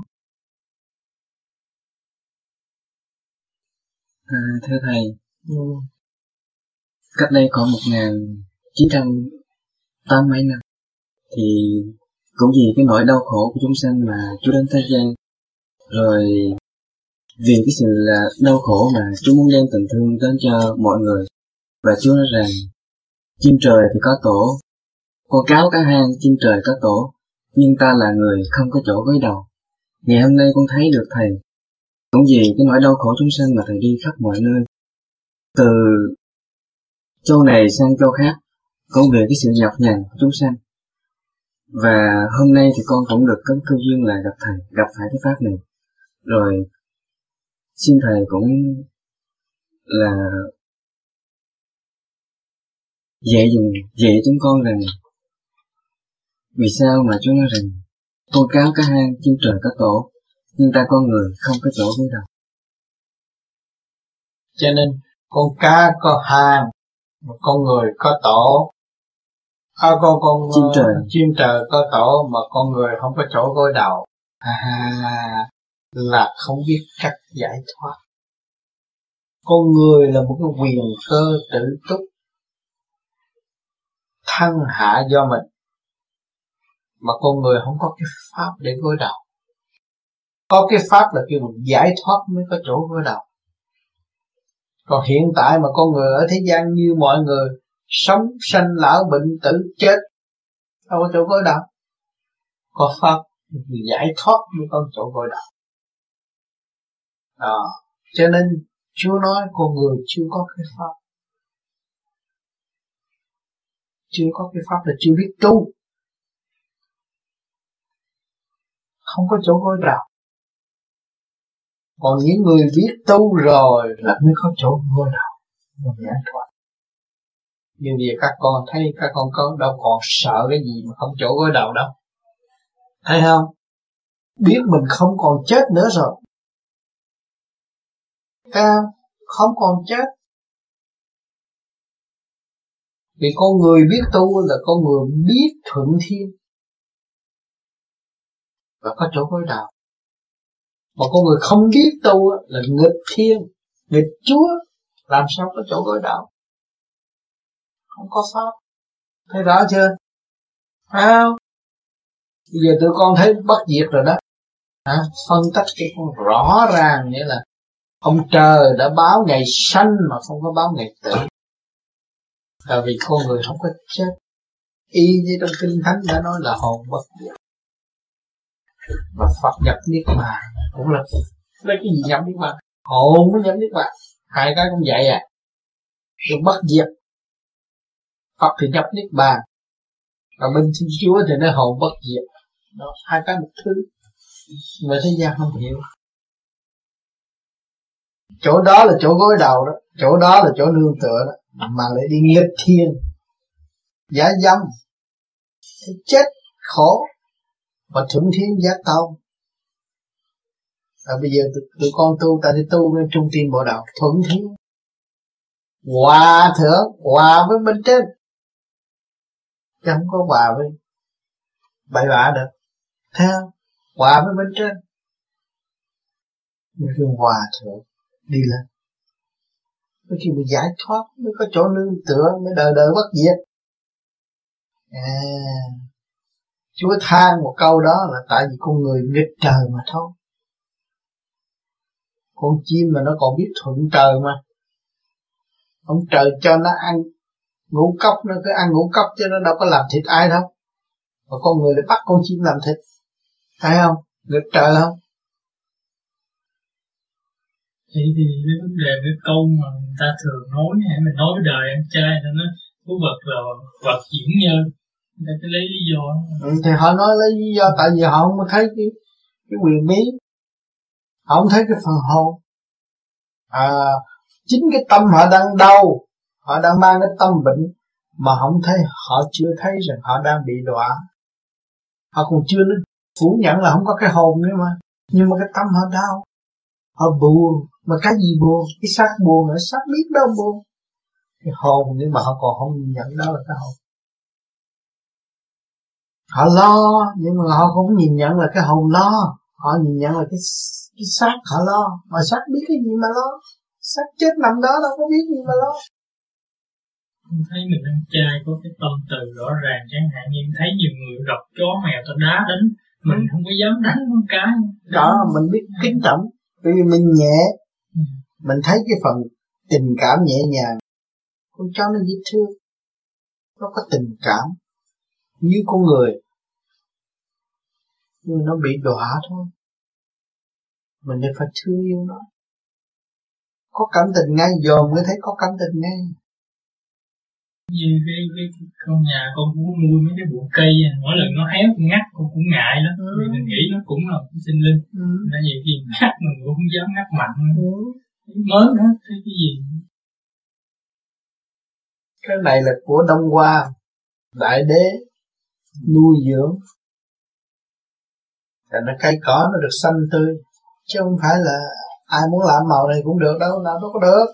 À, thưa thầy, ừ. cách đây khoảng một nghìn chín trăm tám mấy năm thì cũng vì cái nỗi đau khổ của chúng sanh mà Chúa đến thế gian, rồi vì cái sự là đau khổ mà Chúa muốn đem tình thương đến cho mọi người. Và Chúa nói rằng chim trời thì có tổ, con cáo cá hang chim trời có tổ, nhưng ta là người không có chỗ gối đầu. Ngày hôm nay con thấy được thầy, cũng vì cái nỗi đau khổ chúng sanh mà thầy đi khắp mọi nơi, từ châu này sang châu khác, cũng về cái sự nhọc nhằn của chúng sanh. Và hôm nay thì con cũng được có cơ duyên là gặp thầy, gặp phải cái pháp này. Rồi xin thầy cũng là dạy dùng dạy chúng con rằng vì sao mà Chúa nói rằng con cáo cá hang chim trời có tổ, nhưng ta con người không có chỗ gối đầu. Cho nên con cá có hang, mà con người có tổ. À, con con chim trời chim trời có tổ mà con người không có chỗ gối đầu. À, là không biết cách giải thoát. Con người là một cái quyền cơ tự túc, thăng hạ do mình, mà con người không có cái pháp để gối đầu. Có cái pháp là kêu mình giải thoát mới có chỗ gối đầu. Còn hiện tại mà con người ở thế gian như mọi người, sống sanh lão bệnh tử chết, đâu có chỗ gối đầu. Có pháp giải thoát mới có chỗ gối đầu. À, cho nên Chúa nói con người chưa có cái pháp, chưa có cái pháp là chưa biết tu, không có chỗ gối đầu. Còn những người biết tu rồi là mới có chỗ gối đầu, mới giải thoát. Nhưng vì các con thấy các con có đâu còn sợ cái gì mà không chỗ gối đầu đâu, thấy không? Biết mình không còn chết nữa rồi, ta không còn chết. Vì con người biết tu là con người biết thuận thiên và có chỗ gối đầu. Mà con người không biết tu là nghịch thiên, nghịch Chúa, làm sao có chỗ gối đầu? Không có pháp. Thấy rõ chưa? Phải không? Bây giờ tụi con thấy bất diệt rồi đó. À, phân tích cái con rõ ràng, nghĩa là ông trời đã báo ngày sanh mà không có báo ngày tử. Tại vì con người không có chết. Y như trong Kinh Thánh đã nói là hồn bất diệt. Và Phật nhập Niết Bàn cũng là lấy cái gì nhập Niết Bàn? Hồn mới nhập Niết Bàn. Hai cái cũng vậy à. Rồi bất diệt. Phật thì nhập Niết Bàn, và bên Thiên Chúa thì nó hồn bất diệt. Đó, hai cái một thứ mà thế gian không hiểu. Chỗ đó là chỗ gối đầu đó, chỗ đó là chỗ nương tựa đó, mà lại đi nghịch thiên, giả dâm, chết khổ và thuận thiên giả tông. Và bây giờ tụi, tụi con tu, ta đi tu lên trung tim bộ đạo thuận thiên, hòa thượng, hòa với bên trên, chứ không có hòa với bậy bạ được. Theo hòa với bên trên, nhưng hòa thượng đi lên. Mới khi mình giải thoát mới có chỗ nương tựa, mới đời đời bất diệt. À, Chúa than một câu đó là tại vì con người nghịch trời mà thôi. Con chim mà nó còn biết thuận trời mà. Ông trời cho nó ăn ngũ cốc, nó cứ ăn ngũ cốc chứ nó đâu có làm thịt ai đâu. Và con người lại bắt con chim làm thịt. Thấy không? Nghịch trời không? Thì thì cái vấn đề cái câu mà người ta thường nói, mình nói cái đời ăn chay là nó có vật là vật diễn nhân. Người ta cứ lấy lý do. Ừ, thì họ nói lấy lý do tại vì họ không thấy cái, cái quyền bí. Họ không thấy cái phần hồn. À, chính cái tâm họ đang đau, họ đang mang cái tâm bệnh mà không thấy, họ chưa thấy rằng họ đang bị đọa. Họ còn chưa phủ nhận là không có cái hồn nữa mà. Nhưng mà cái tâm họ đau, họ buồn. Mà cái gì buồn? Cái xác buồn, cái xác biết đâu buồn. Cái hồn nhưng mà họ còn không nhìn nhận đó là cái hồn. Họ lo nhưng mà họ không nhìn nhận là cái hồn lo. Họ nhìn nhận là cái cái xác họ lo. Mà xác biết cái gì mà lo? Xác chết nằm đó đâu có biết gì mà lo. Mình thấy mình ăn chay có cái tâm từ rõ ràng, chẳng hạn như thấy nhiều người gặp chó mèo ta đá đánh, mình ừ. không có dám đánh con cái. Đó, mình biết kính trọng, bởi vì mình nhẹ, ừ. mình thấy cái phần tình cảm nhẹ nhàng. Con chó nó dễ thương, nó có tình cảm như con người, nhưng nó bị đọa thôi. Mình nên phải thương yêu nó. Có cảm tình ngay, dòm mới thấy có cảm tình ngay. Như cái, cái, cái con nhà con cũng nuôi mấy cái bụi cây, mỗi lần nó héo con ngắt con cũng ngại lắm, ừ. vì mình nghĩ nó cũng là một cái sinh linh, ừ. nên nhiều khi ngắt mình cũng không dám ngắt mạnh, ừ. mới nữa thấy cái gì. Cái này là của Đông Hoa Đại Đế nuôi dưỡng, thành ra cây cỏ nó được xanh tươi, chứ không phải là ai muốn làm màu này cũng được đâu, làm đâu có được.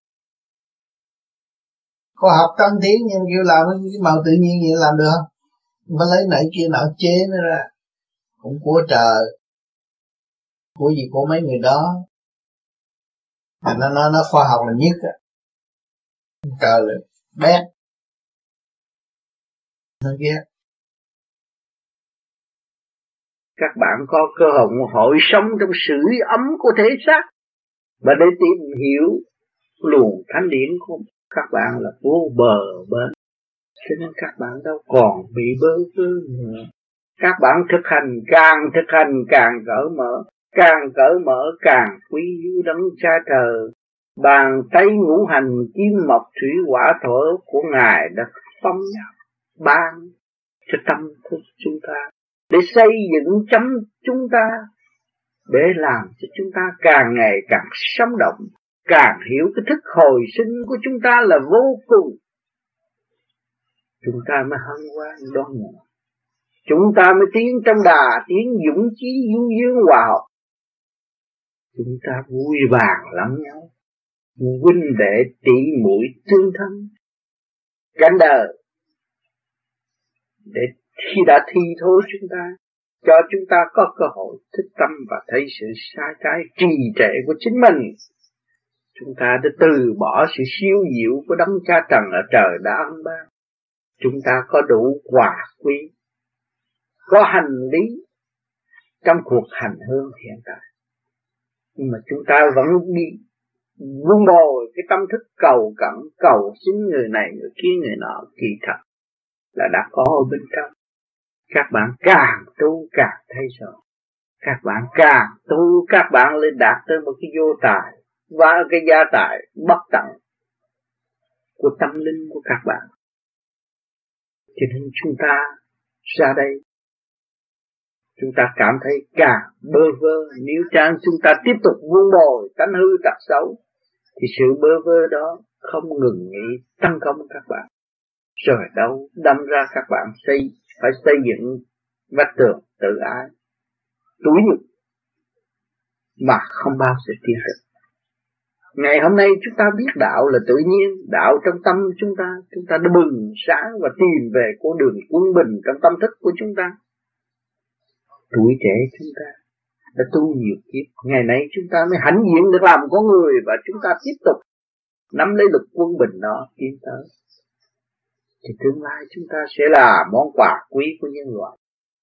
Có học tân tiến nhưng kêu làm cái màu tự nhiên vậy làm được không? Phải lấy nãy kia nọ chế nó ra. Cũng của trời. Của gì của mấy người đó. Mà nó nó nó khoa học là nhất á. Trời là bét. Nó ghét. Các bạn có cơ hội sống trong sự ấm của thể xác và để tìm hiểu luồng thánh điển của các bạn là vô bờ bến, cho nên các bạn đâu còn bị bơ vơ nữa. Các bạn thực hành, càng thực hành càng cởi mở, càng cởi mở càng quý hiếu đấng cha trời. Bàn tay ngũ hành kim mộc thủy hỏa thổ của Ngài đã phong ban cho tâm thức chúng ta, để xây dựng chấm chúng ta, để làm cho chúng ta càng ngày càng sống động, càng hiểu cái thức hồi sinh của chúng ta là vô cùng. Chúng ta mới hân hoan đón nhận, chúng ta mới tiến trong đà tiến dũng chí du dương hòa hợp. Chúng ta vui vàng lẫn nhau, huynh đệ tỷ muội tương thân, cánh đời để khi đã thi thố chúng ta, cho chúng ta có cơ hội thức tâm và thấy sự sai trái trì trệ của chính mình. Chúng ta đã từ bỏ sự siêu diệu của đấng cha trần ở trời đã ân ban. Chúng ta có đủ hòa quý, có hành lý trong cuộc hành hương hiện tại. Nhưng mà chúng ta vẫn đi vun bồi cái tâm thức cầu cẩn, cầu xin người này, người kia, người nọ. Kỳ thật là đã có ở bên trong. Các bạn càng tu càng thấy rõ. Các bạn càng tu, các bạn lên đạt tới một cái vô tài và cái gia tài bất tận của tâm linh của các bạn. Cho nên chúng ta ra đây, chúng ta cảm thấy càng bơ vơ. Nếu trang chúng ta tiếp tục vun bồi tánh hư tật xấu, thì sự bơ vơ đó không ngừng nghỉ tấn công các bạn. Rồi đâu đâm ra các bạn xây phải xây dựng vách tường tự ái, tủi nhục mà không bao giờ tiến được. Ngày hôm nay chúng ta biết đạo là tự nhiên, đạo trong tâm chúng ta, chúng ta đã bừng sáng và tìm về con đường quân bình trong tâm thức của chúng ta. Tuổi trẻ chúng ta đã tu nhiều kiếp, ngày nay chúng ta mới hãnh diện được làm con người, và chúng ta tiếp tục nắm lấy lực quân bình đó tiến tới. thì tương lai chúng ta sẽ là món quà quý của nhân loại.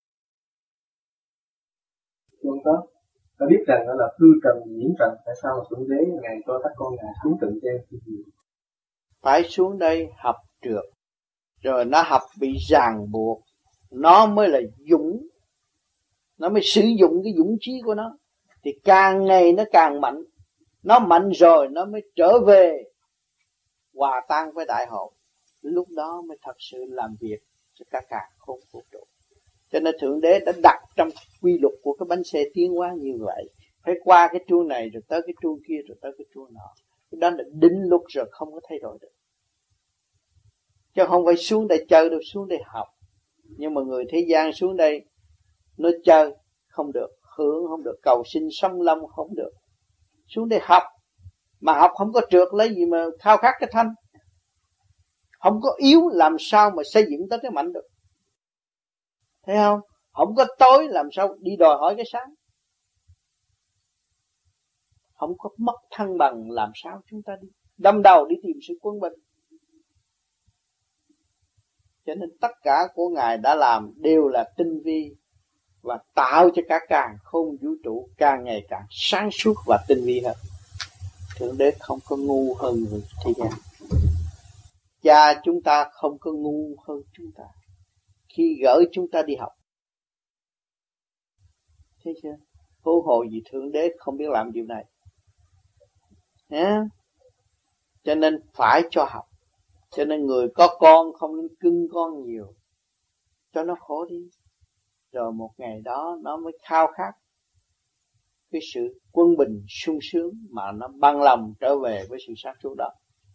Đúng đó. Ta biết rằng đó là hư trần nhiễm trần, tại sao mà Thượng Đế Ngài cho các con Ngài xuống trần gian thì gì? Phải xuống đây học trượt, rồi nó học bị ràng buộc, nó mới là dũng, nó mới sử dụng cái dũng chí của nó, thì càng ngày nó càng mạnh, nó mạnh rồi nó mới trở về hòa tan với đại hồn, lúc đó mới thật sự làm việc cho cả cả không vũ trụ. Cho nên Thượng Đế đã đặt trong quy luật của cái bánh xe tiến hóa như vậy, phải qua cái chuông này rồi tới cái chuông kia rồi tới cái chuông nọ, cái đó là định luật rồi, không có thay đổi được. Chứ không phải xuống đây chơi đâu, xuống đây học. Nhưng mà người thế gian xuống đây nó chơi không được, hưởng không được, cầu sinh song lâm không được. Xuống đây học, mà học không có trượt lấy gì mà khao khát cái thanh. Không có yếu làm sao mà xây dựng tới cái mạnh được. Thấy không? Không có tối làm sao đi đòi hỏi cái sáng. Không có mất thăng bằng làm sao chúng ta đi đâm đầu đi tìm sự quân bình. Cho nên tất cả của Ngài đã làm đều là tinh vi, và tạo cho cả càng không vũ trụ càng ngày càng sáng suốt và tinh vi hơn. Thượng Đế không có ngu hơn người thế gian. Cha chúng ta không có ngu hơn chúng ta khi gửi chúng ta đi học. Thấy chưa? Hô hồ gì Thượng Đế không biết làm điều này. Nha. Cho nên phải cho học. Cho nên người có con không nên cưng con nhiều, cho nó khổ đi. Rồi một ngày đó nó mới khao khát cái sự quân bình sung sướng, mà nó bằng lòng trở về với sự sáng suốt đó.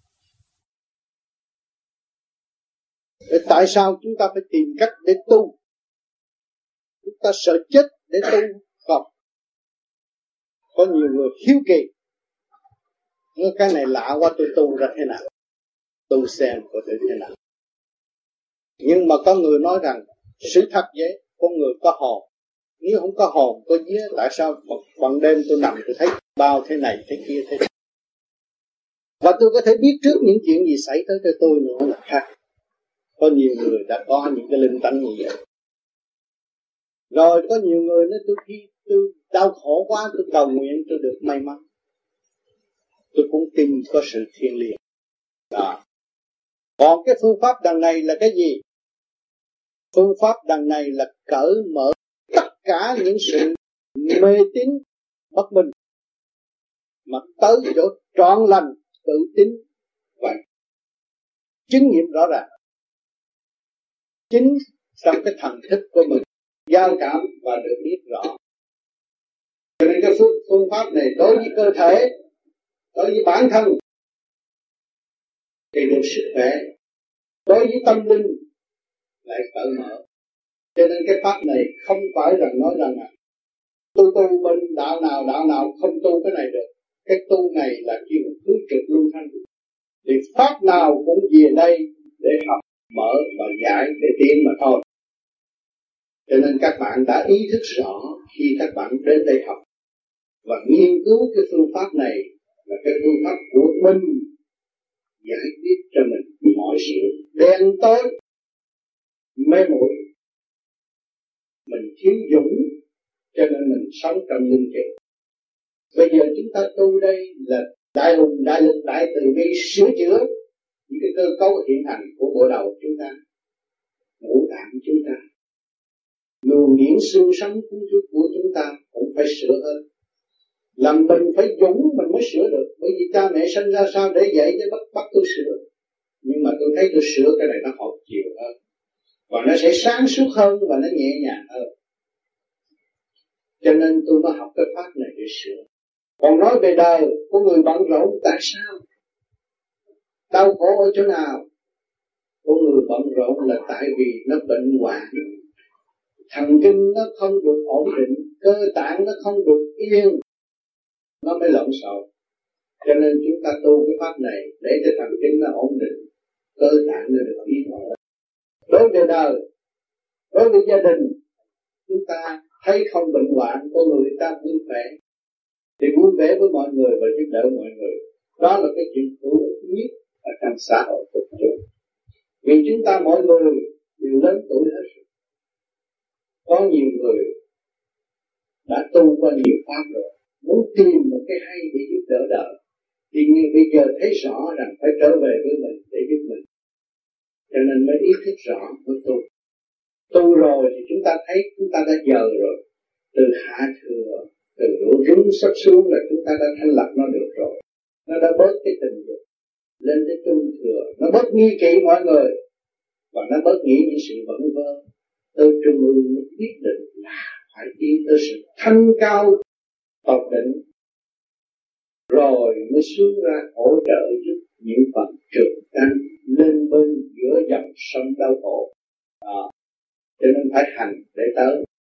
Để tại sao chúng ta phải tìm cách để tu? Chúng ta sợ chết để tu không? Có nhiều người hiếu kỳ, nhưng cái này lạ quá, tôi tu ra thế nào? Tu xem có thể thế nào? Nhưng mà có người nói rằng sự thật vậy, con người có hồn. Nếu không có hồn có vía, tại sao bằng đêm tôi nằm tôi thấy bao thế này thế kia thế này? Và tôi có thể biết trước những chuyện gì xảy tới cho tôi nữa là khác. Có nhiều người đã có những cái linh tánh như vậy. Rồi có nhiều người nói tôi khi tôi đau khổ quá, tôi cầu nguyện tôi được may mắn. Tôi cũng tin có sự thiêng liêng. Đó. Còn cái phương pháp đằng này là cái gì? Phương pháp đằng này là cởi mở tất cả những sự mê tín bất minh, mà tới chỗ trọn lành, tự tín và chứng nghiệm rõ ràng. Chính trong cái thần thức của mình giao cảm và được biết rõ. Cho nên cái phương, phương pháp này đối với cơ thể, đối với bản thân thì được sức khỏe, đối với tâm linh lại cởi mở. Cho nên cái pháp này không phải rằng nói rằng à, tu tu bên đạo nào đạo nào không tu cái này được. Cái tu này là kêu thứ trực lưu thanh. Thì pháp nào cũng về đây để học, mở và giải để tiến mà thôi. Cho nên các bạn đã ý thức rõ khi các bạn đến đây học và nghiên cứu cái phương pháp này là cái phương pháp của mình, giải quyết cho mình mọi sự đen tối mê muội. Mình thiếu dũng cho nên mình sống trong linh kiện. Bây giờ chúng ta tu đây là đại hùng, đại lực, đại từ bi sửa chữa những cái cơ cấu hiện hành của bộ đầu chúng ta, ngũ tạng chúng ta, luồng điển xương sống của chúng ta cũng phải sửa hơn. Làm mình phải dũng mình mới sửa được. Bởi vì cha mẹ sinh ra sao để dạy để bắt bắt tôi sửa. Nhưng mà tôi thấy tôi sửa cái này nó học chiều hơn, và nó sẽ sáng suốt hơn và nó nhẹ nhàng hơn. Cho nên tôi mới học cái pháp này để sửa. Còn nói về đời của người bận rộn, tại sao? Đau khổ ở chỗ nào? Của người bận rộn là tại vì nó bệnh hoạn, thần kinh nó không được ổn định, cơ tạng nó không được yên, nó mới lộn xộn. Cho nên chúng ta tu cái pháp này để cho thần kinh nó ổn định, cơ tạng nó được yên ổn. Đối với đời, đối với gia đình, chúng ta thấy không bệnh hoạn, con người ta vui vẻ, thì vui vẻ với mọi người và giúp đỡ mọi người. Đó là cái chuyện hữu ích nhất ở trong xã hội của chúng. Vì chúng ta mọi người đều lớn tuổi hết rồi. Có nhiều người đã tu qua nhiều pháp rồi, muốn tìm một cái hay để giúp đỡ đời. Tuy nhiên bây giờ thấy rõ rằng phải trở về với mình để giúp mình, cho nên mới ý thức rõ mới tu. Tu rồi thì chúng ta thấy chúng ta đã giờ rồi, từ hạ thừa, từ lũ rúng sắp xuống là chúng ta đã thanh lập nó được rồi. Nó đã bớt cái tình dục lên tới trung thừa, nó bớt nghi kỵ mọi người, và nó bớt nghĩ những sự vẩn vơ. Tới trung ương nó quyết định là phải tiến tới sự thanh cao tột đỉnh, rồi mới xuống ra hỗ trợ giúp những phần trực tăng lên bên giữa dòng sông đau khổ. À, cho nên phải hành để tới.